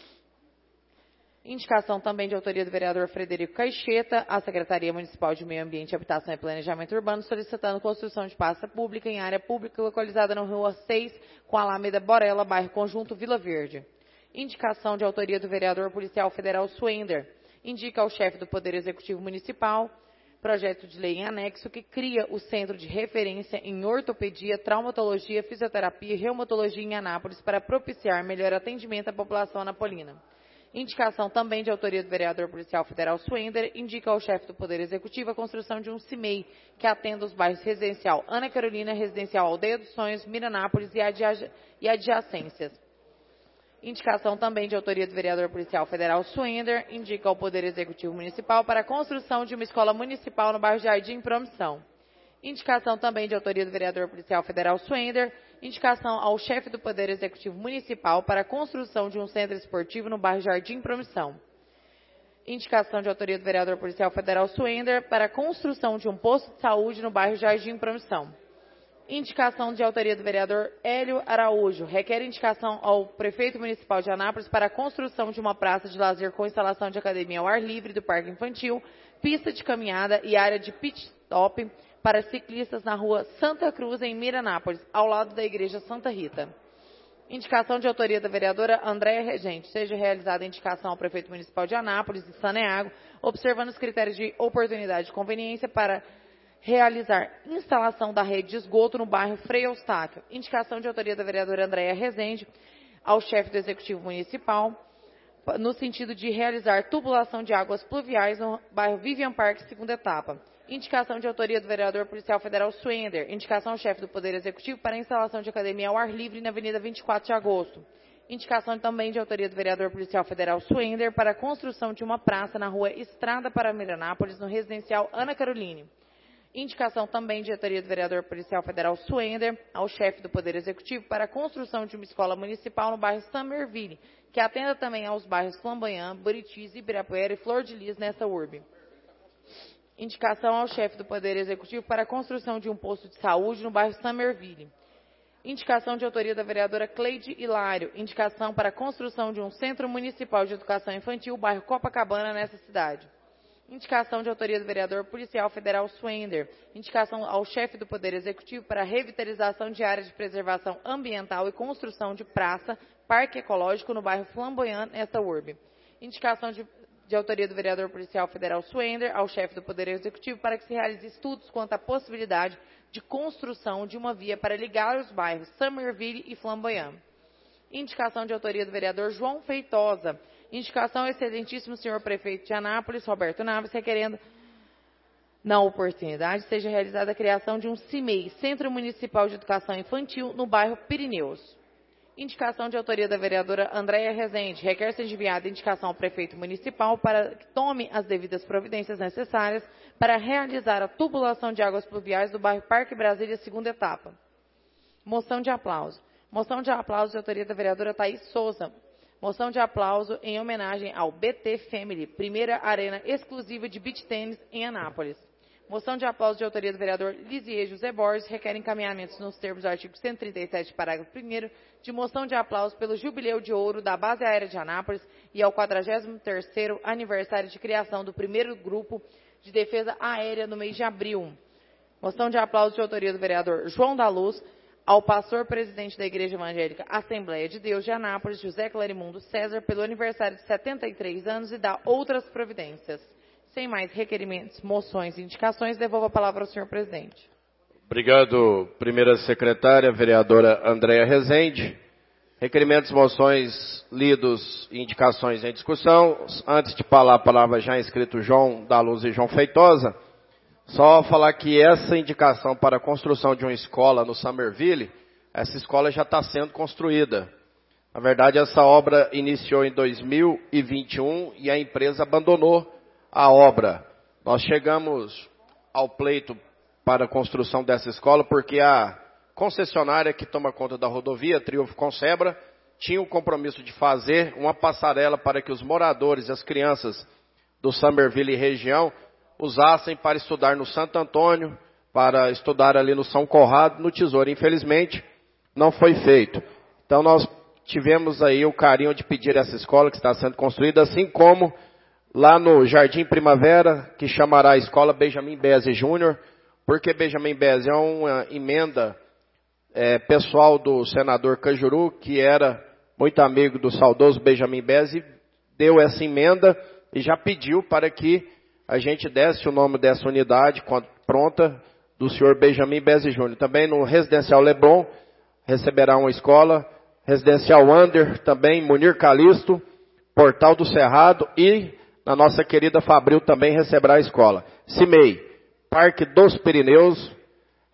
Indicação também de autoria do vereador Frederico Caixeta, à Secretaria Municipal de Meio Ambiente, Habitação e Planejamento Urbano, solicitando construção de praça pública em área pública localizada na Rua 6, com a Alameda Borella, bairro Conjunto Vila Verde. Indicação de autoria do vereador policial federal Suender. Indica ao chefe do Poder Executivo Municipal, projeto de lei em anexo, que cria o Centro de Referência em Ortopedia, Traumatologia, Fisioterapia e Reumatologia em Anápolis para propiciar melhor atendimento à população anapolina. Indicação também de autoria do vereador policial federal Suender, indica ao chefe do Poder Executivo a construção de um CIMEI que atenda os bairros Residencial Ana Carolina, Residencial Aldeia dos Sonhos, Miranápolis e adjacências. Indicação também de autoria do vereador policial federal Swender, indica ao Poder Executivo Municipal para a construção de uma escola municipal no bairro Jardim Promissão. Indicação também de autoria do vereador policial federal Swender, indicação ao chefe do Poder Executivo Municipal para a construção de um centro esportivo no bairro Jardim Promissão. Indicação de autoria do vereador policial federal Swender para a construção de um posto de saúde no bairro Jardim Promissão. Indicação de autoria do vereador Hélio Araújo. Requer indicação ao prefeito municipal de Anápolis para a construção de uma praça de lazer com instalação de academia ao ar livre do parque infantil, pista de caminhada e área de pit stop para ciclistas na rua Santa Cruz, em Miranápolis, ao lado da igreja Santa Rita. Indicação de autoria da vereadora Andréia Regente. Seja realizada a indicação ao prefeito municipal de Anápolis e Saneago, observando os critérios de oportunidade e conveniência para realizar instalação da rede de esgoto no bairro Frei Eustáquio. Indicação de autoria da vereadora Andréia Rezende ao chefe do Executivo Municipal, no sentido de realizar tubulação de águas pluviais no bairro Vivian Park, segunda etapa. Indicação de autoria do vereador policial federal Swender. Indicação ao chefe do Poder Executivo para a instalação de academia ao ar livre na Avenida 24 de Agosto. Indicação também de autoria do vereador policial federal Swender para a construção de uma praça na rua Estrada para Miranápolis, no residencial Ana Caroline. Indicação também de autoria do vereador policial federal Swender ao chefe do Poder Executivo para a construção de uma escola municipal no bairro Summerville, que atenda também aos bairros Flamboyant, Buritis, Ibirapuera e Flor de Lis nessa urbe. Indicação ao chefe do Poder Executivo para a construção de um posto de saúde no bairro Summerville. Indicação de autoria da vereadora Cleide Hilário. Indicação para a construção de um centro municipal de educação infantil, bairro Copacabana, nessa cidade. Indicação de autoria do vereador policial federal Swender. Indicação ao chefe do Poder Executivo para a revitalização de áreas de preservação ambiental e construção de praça, parque ecológico no bairro Flamboyant, nesta urbe. Indicação de autoria do vereador policial federal Swender ao chefe do Poder Executivo para que se realize estudos quanto à possibilidade de construção de uma via para ligar os bairros Summerville e Flamboyant. Indicação de autoria do vereador João Feitosa. Indicação ao excelentíssimo senhor prefeito de Anápolis, Roberto Naves, requerendo, na oportunidade, seja realizada a criação de um CIMEI, Centro Municipal de Educação Infantil, no bairro Pirineus. Indicação de autoria da vereadora Andréia Rezende. Requer ser enviada indicação ao prefeito municipal para que tome as devidas providências necessárias para realizar a tubulação de águas pluviais do bairro Parque Brasília, segunda etapa. Moção de aplauso. Moção de aplauso de autoria da vereadora Thaís Souza. Moção de aplauso em homenagem ao BT Family, primeira arena exclusiva de beach tênis em Anápolis. Moção de aplauso de autoria do vereador Lisier José Borges, requer encaminhamentos nos termos do artigo 137, parágrafo 1º, de moção de aplauso pelo Jubileu de Ouro da Base Aérea de Anápolis e ao 43º aniversário de criação do primeiro grupo de defesa aérea no mês de abril. Moção de aplauso de autoria do vereador João da Luz, ao pastor presidente da Igreja Evangélica Assembleia de Deus de Anápolis, José Clarimundo César, pelo aniversário de 73 anos e dá outras providências. Sem mais requerimentos, moções e indicações, devolvo a palavra ao senhor presidente. Obrigado, primeira secretária, vereadora Andréia Rezende. Requerimentos, moções lidos e indicações em discussão. Antes de falar a palavra já inscrito João da Luz e João Feitosa, só falar que essa indicação para a construção de uma escola no Summerville, essa escola já está sendo construída. Na verdade, essa obra iniciou em 2021 e a empresa abandonou a obra. Nós chegamos ao pleito para a construção dessa escola porque a concessionária que toma conta da rodovia, Triunfo Concebra, tinha o compromisso de fazer uma passarela para que os moradores e as crianças do Summerville e região usassem para estudar no Santo Antônio, para estudar ali no São Conrado, no Tesouro. Infelizmente, não foi feito. Então, nós tivemos aí o carinho de pedir essa escola que está sendo construída, assim como lá no Jardim Primavera, que chamará a escola Benjamin Bezzi Júnior, porque Benjamin Bezzi é uma emenda pessoal do senador Cajuru, que era muito amigo do saudoso Benjamin Bezzi, deu essa emenda e já pediu para que a gente desse o nome dessa unidade pronta do senhor Benjamin Bezzi Júnior. Também no Residencial Leblon receberá uma escola, Residencial Under também, Munir Calisto, Portal do Cerrado e na nossa querida Fabril também receberá a escola. CIMEI, Parque dos Pirineus,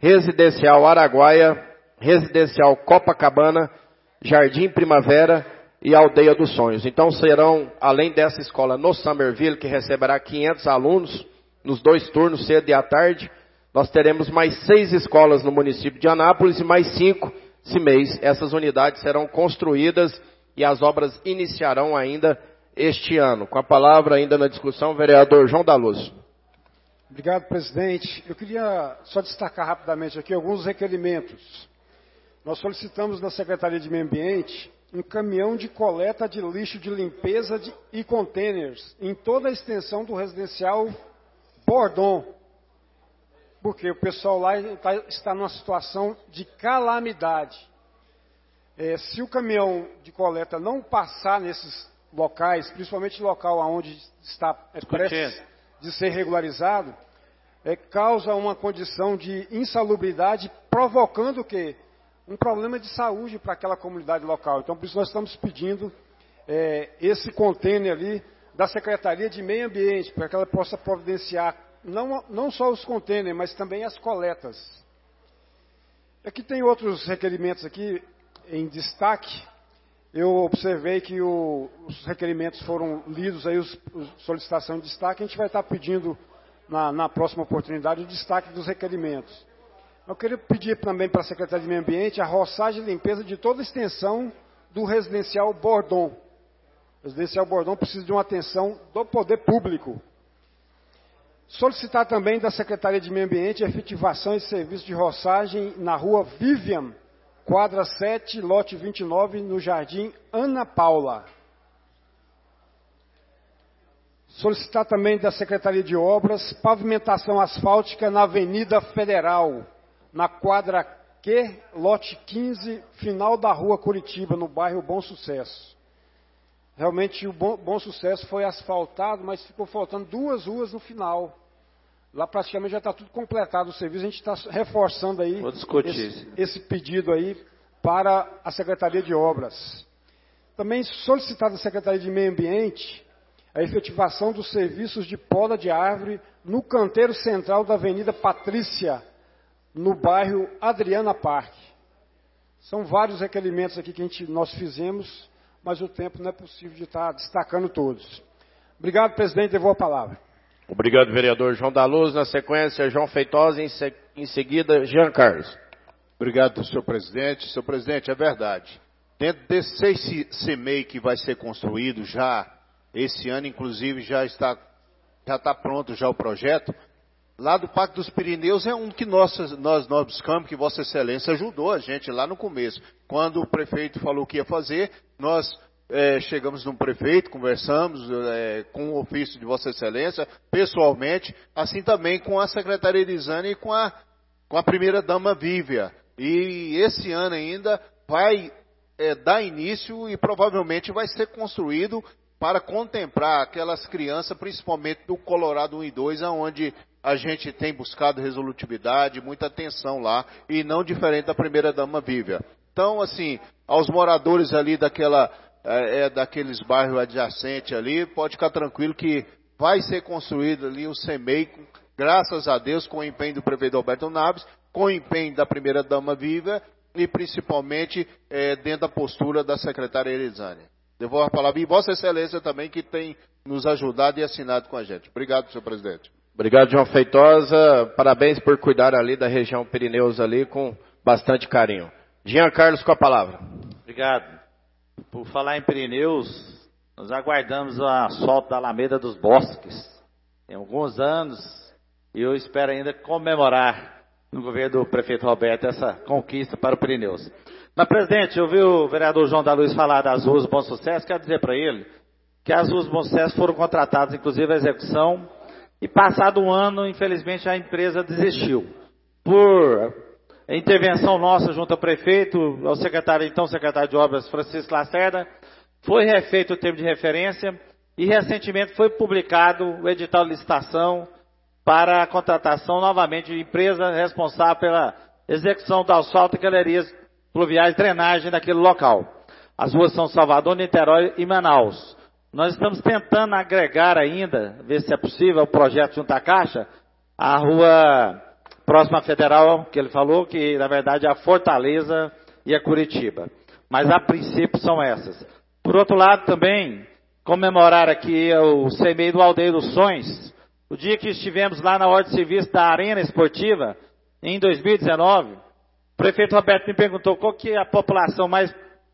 Residencial Araguaia, Residencial Copacabana, Jardim Primavera, e Aldeia dos Sonhos. Então serão, além dessa escola no Summerville, que receberá 500 alunos, nos 2 turnos, cedo e à tarde, nós teremos mais 6 escolas no município de Anápolis e mais 5 CIMEIs. Essas unidades serão construídas e as obras iniciarão ainda este ano. Com a palavra ainda na discussão, o vereador João da Luz. Obrigado, presidente. Eu queria só destacar rapidamente aqui alguns requerimentos. Nós solicitamos na Secretaria de Meio Ambiente um caminhão de coleta de lixo de limpeza e containers em toda a extensão do residencial Bordon, porque o pessoal lá está numa situação de calamidade. Se o caminhão de coleta não passar nesses locais, principalmente local onde está prestes de ser regularizado, causa uma condição de insalubridade, provocando o quê? Um problema de saúde para aquela comunidade local. Então, por isso nós estamos pedindo esse container ali da Secretaria de Meio Ambiente, para que ela possa providenciar não só os containers, mas também as coletas. Aqui tem outros requerimentos aqui em destaque. Eu observei que os requerimentos foram lidos, aí os solicitação de destaque. A gente vai estar pedindo na próxima oportunidade o destaque dos requerimentos. Eu queria pedir também para a Secretaria de Meio Ambiente a roçagem e limpeza de toda a extensão do residencial Bordon. O residencial Bordon precisa de uma atenção do poder público. Solicitar também da Secretaria de Meio Ambiente a efetivação de serviço de roçagem na rua Vivian, quadra 7, lote 29, no Jardim Ana Paula. Solicitar também da Secretaria de Obras pavimentação asfáltica na Avenida Federal, na quadra Q, lote 15, final da rua Curitiba, no bairro Bom Sucesso. Realmente o Bom Sucesso foi asfaltado, mas ficou faltando 2 ruas no final. Lá praticamente já está tudo completado o serviço, a gente está reforçando aí esse pedido aí para a Secretaria de Obras. Também solicitar da Secretaria de Meio Ambiente a efetivação dos serviços de poda de árvore no canteiro central da Avenida Patrícia, no bairro Adriana Parque. São vários requerimentos aqui que nós fizemos, mas o tempo não é possível de estar destacando todos. Obrigado, presidente, devolvo a palavra. Obrigado, vereador João da Luz. Na sequência, João Feitosa, em seguida, Jean Carlos. Obrigado, senhor presidente. Senhor presidente, é verdade. Dentro desse CIMEI que vai ser construído já esse ano, inclusive, já está pronto já o projeto. Lá do Parque dos Pirineus é um que nós buscamos, que Vossa Excelência ajudou a gente lá no começo. Quando o prefeito falou que ia fazer, nós chegamos no prefeito, conversamos com o ofício de Vossa Excelência, pessoalmente, assim também com a Secretaria Elisane e com a primeira-dama Vívia. E esse ano ainda vai dar início e provavelmente vai ser construído para contemplar aquelas crianças, principalmente do Colorado 1 e 2, onde a gente tem buscado resolutividade, muita atenção lá, e não diferente da primeira-dama Vívia. Então, assim, aos moradores ali daqueles bairros adjacentes ali, pode ficar tranquilo que vai ser construído ali o CEMEI, graças a Deus, com o empenho do prefeito Alberto Naves, com o empenho da primeira-dama Vívia e principalmente dentro da postura da secretária Elisane. Devolvo a palavra. E Vossa Excelência também, que tem nos ajudado e assinado com a gente. Obrigado, senhor presidente. Obrigado, João Feitosa. Parabéns por cuidar ali da região Pirineus ali com bastante carinho. Jean Carlos com a palavra. Obrigado. Por falar em Pirineus, nós aguardamos o asfalto da Alameda dos Bosques. Tem alguns anos e eu espero ainda comemorar no governo do prefeito Roberto essa conquista para o Pirineus. Mas, presidente, eu vi o vereador João da Luz falar das ruas Bom Sucesso, quero dizer para ele que as ruas Bom Sucesso foram contratadas, inclusive a execução, e passado um ano, infelizmente, a empresa desistiu. Por intervenção nossa junto ao prefeito, ao secretário de Obras, Francisco Lacerda, foi refeito o termo de referência e recentemente foi publicado o edital de licitação para a contratação novamente de empresa responsável pela execução do asfalto e galerias pluviais, drenagem daquele local. As ruas são Salvador, Niterói e Manaus. Nós estamos tentando agregar ainda, ver se é possível, o projeto junto à Caixa, a rua próxima à Federal, que ele falou, que na verdade é a Fortaleza e a Curitiba. Mas a princípio são essas. Por outro lado, também, comemorar aqui o CMEI do Aldeia dos Sonhos. O dia que estivemos lá na ordem de serviço da Arena Esportiva, em 2019, o prefeito Roberto me perguntou qual que a população mais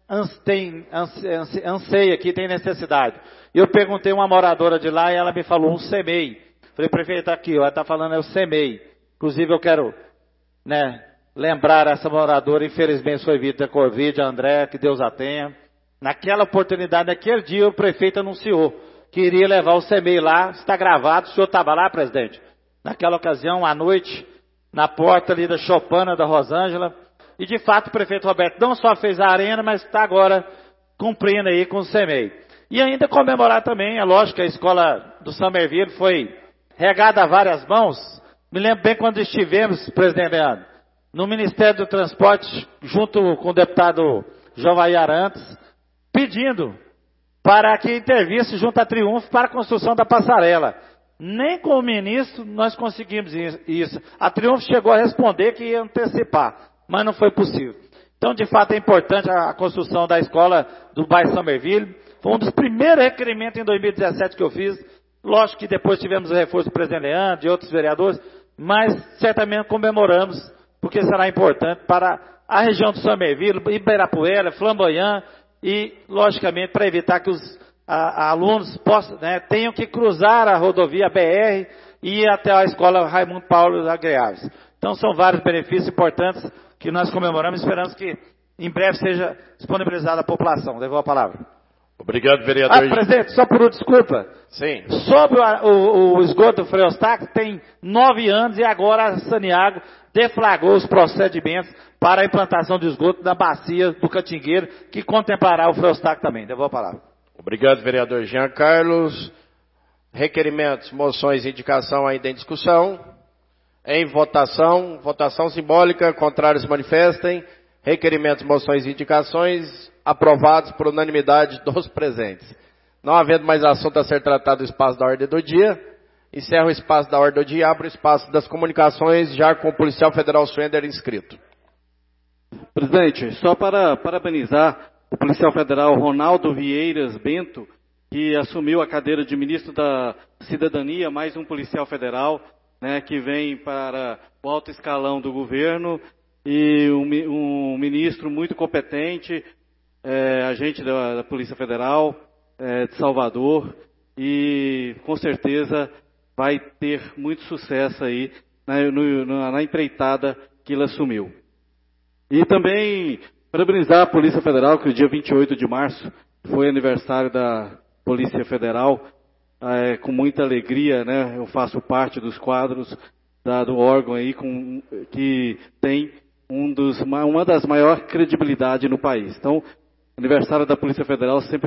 anseia aqui, tem necessidade. Eu perguntei a uma moradora de lá e ela me falou um CMEI. Falei, prefeito, aqui, ela está falando é o CMEI. Inclusive eu quero, lembrar essa moradora, infelizmente foi vítima da Covid, a André, que Deus a tenha. Naquela oportunidade, naquele dia, o prefeito anunciou que iria levar o CMEI lá, está gravado, o senhor estava lá, presidente? Naquela ocasião, à noite, na porta ali da Chopana, da Rosângela, e de fato o prefeito Roberto não só fez a arena, mas está agora cumprindo aí com o CMEI. E ainda comemorar também, é lógico que a escola do Summerville foi regada a várias mãos. Me lembro bem quando estivemos, presidente Leandro, no Ministério do Transporte, junto com o deputado Jovair Arantes, pedindo para que intervisse junto à Triunfo para a construção da passarela. Nem com o ministro nós conseguimos isso. A Triunfo chegou a responder que ia antecipar, mas não foi possível. Então, de fato, é importante a construção da escola do bairro Summerville. Foi um dos primeiros requerimentos em 2017 que eu fiz. Lógico que depois tivemos o reforço do presidente Leandro, de outros vereadores, mas certamente comemoramos, porque será importante para a região do Summerville, Ibirapuera, Flamboyant, e, logicamente, para evitar que os alunos possam, tenham que cruzar a rodovia BR e ir até a escola Raimundo Paulo Agreaves. Então, são vários benefícios importantes que nós comemoramos e esperamos que em breve seja disponibilizada à população. Devolvo a palavra. Obrigado, vereador. Presidente, só por desculpa. Sim. Sobre o esgoto do Freostac, tem 9 anos e agora a Saniago deflagrou os procedimentos para a implantação de esgoto na bacia do Catingueiro, que contemplará o Freostac também. Devolvo a palavra. Obrigado, vereador Jean Carlos. Requerimentos, moções e indicação ainda em discussão. Em votação, votação simbólica, contrários se manifestem. Requerimentos, moções e indicações aprovados por unanimidade dos presentes. Não havendo mais assunto a ser tratado do espaço da ordem do dia, encerro o espaço da ordem do dia e abro o espaço das comunicações, já com o policial federal Swender inscrito. Presidente, só para parabenizar o policial federal Ronaldo Vieiras Bento, que assumiu a cadeira de ministro da Cidadania, mais um policial federal, que vem para o alto escalão do governo, e um ministro muito competente, agente da Polícia Federal de Salvador, e com certeza vai ter muito sucesso aí na empreitada que ele assumiu. E também parabenizar a Polícia Federal, que o dia 28 de março foi aniversário da Polícia Federal, com muita alegria, eu faço parte dos quadros do órgão aí que tem uma das maiores credibilidades no país. Então, aniversário da Polícia Federal sempre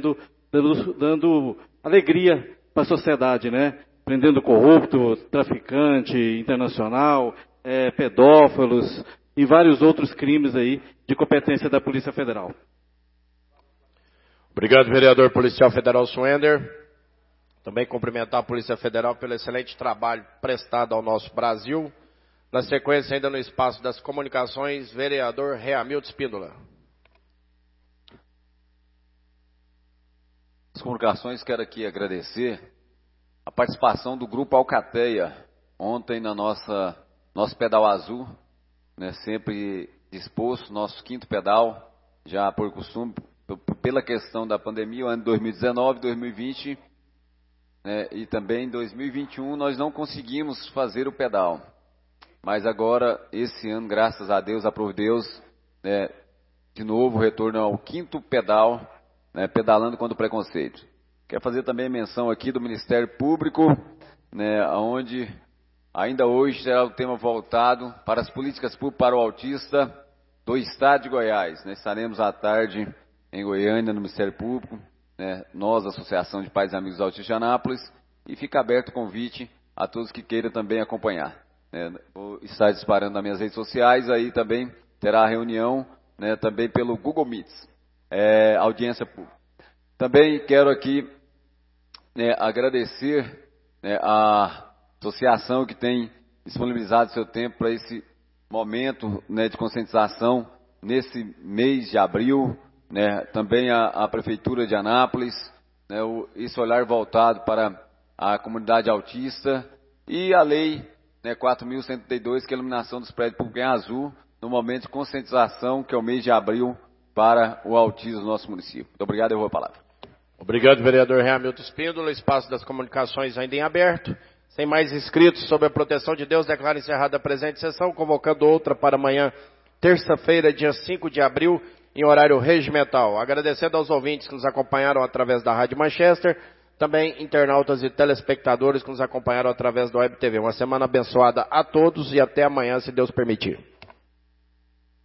dando alegria para a sociedade, prendendo corrupto, traficante internacional, pedófilos e vários outros crimes aí de competência da Polícia Federal. Obrigado, vereador policial federal Swender. Também cumprimentar a Polícia Federal pelo excelente trabalho prestado ao nosso Brasil. Na sequência, ainda no espaço das comunicações, vereador Reamildo Espíndola. As comunicações, quero aqui agradecer a participação do Grupo Alcateia ontem na nosso pedal azul, sempre disposto, nosso 5º pedal, já por costume, pela questão da pandemia, o ano de 2019, 2020, e também em 2021 nós não conseguimos fazer o pedal. Mas agora, esse ano, graças a Deus, aprove Deus, de novo retorno ao 5º pedal, pedalando contra o preconceito. Quero fazer também menção aqui do Ministério Público, onde ainda hoje será o tema voltado para as políticas públicas para o autista do Estado de Goiás. Estaremos à tarde em Goiânia, no Ministério Público, nós, Associação de Pais e Amigos Autistas de Anápolis, e fica aberto o convite a todos que queiram também acompanhar. Vou estar disparando nas minhas redes sociais, aí também terá a reunião, também pelo Google Meets, audiência pública. Também quero aqui agradecer a associação que tem disponibilizado seu tempo para esse momento de conscientização nesse mês de abril, né, também a Prefeitura de Anápolis, né, esse olhar voltado para a comunidade autista, e a lei, né, 4.132, que é a iluminação dos prédios públicos em azul, no momento de conscientização, que é o mês de abril, para o autismo do nosso município. Muito obrigado, eu vou a palavra. Obrigado, vereador Hamilton Espíndola. Espaço das comunicações ainda em aberto. Sem mais inscritos, sob a proteção de Deus, declaro encerrada a presente sessão, convocando outra para amanhã, terça-feira, dia 5 de abril, em horário regimental. Agradecendo aos ouvintes que nos acompanharam através da Rádio Manchester, também internautas e telespectadores que nos acompanharam através da Web TV. Uma semana abençoada a todos e até amanhã, se Deus permitir.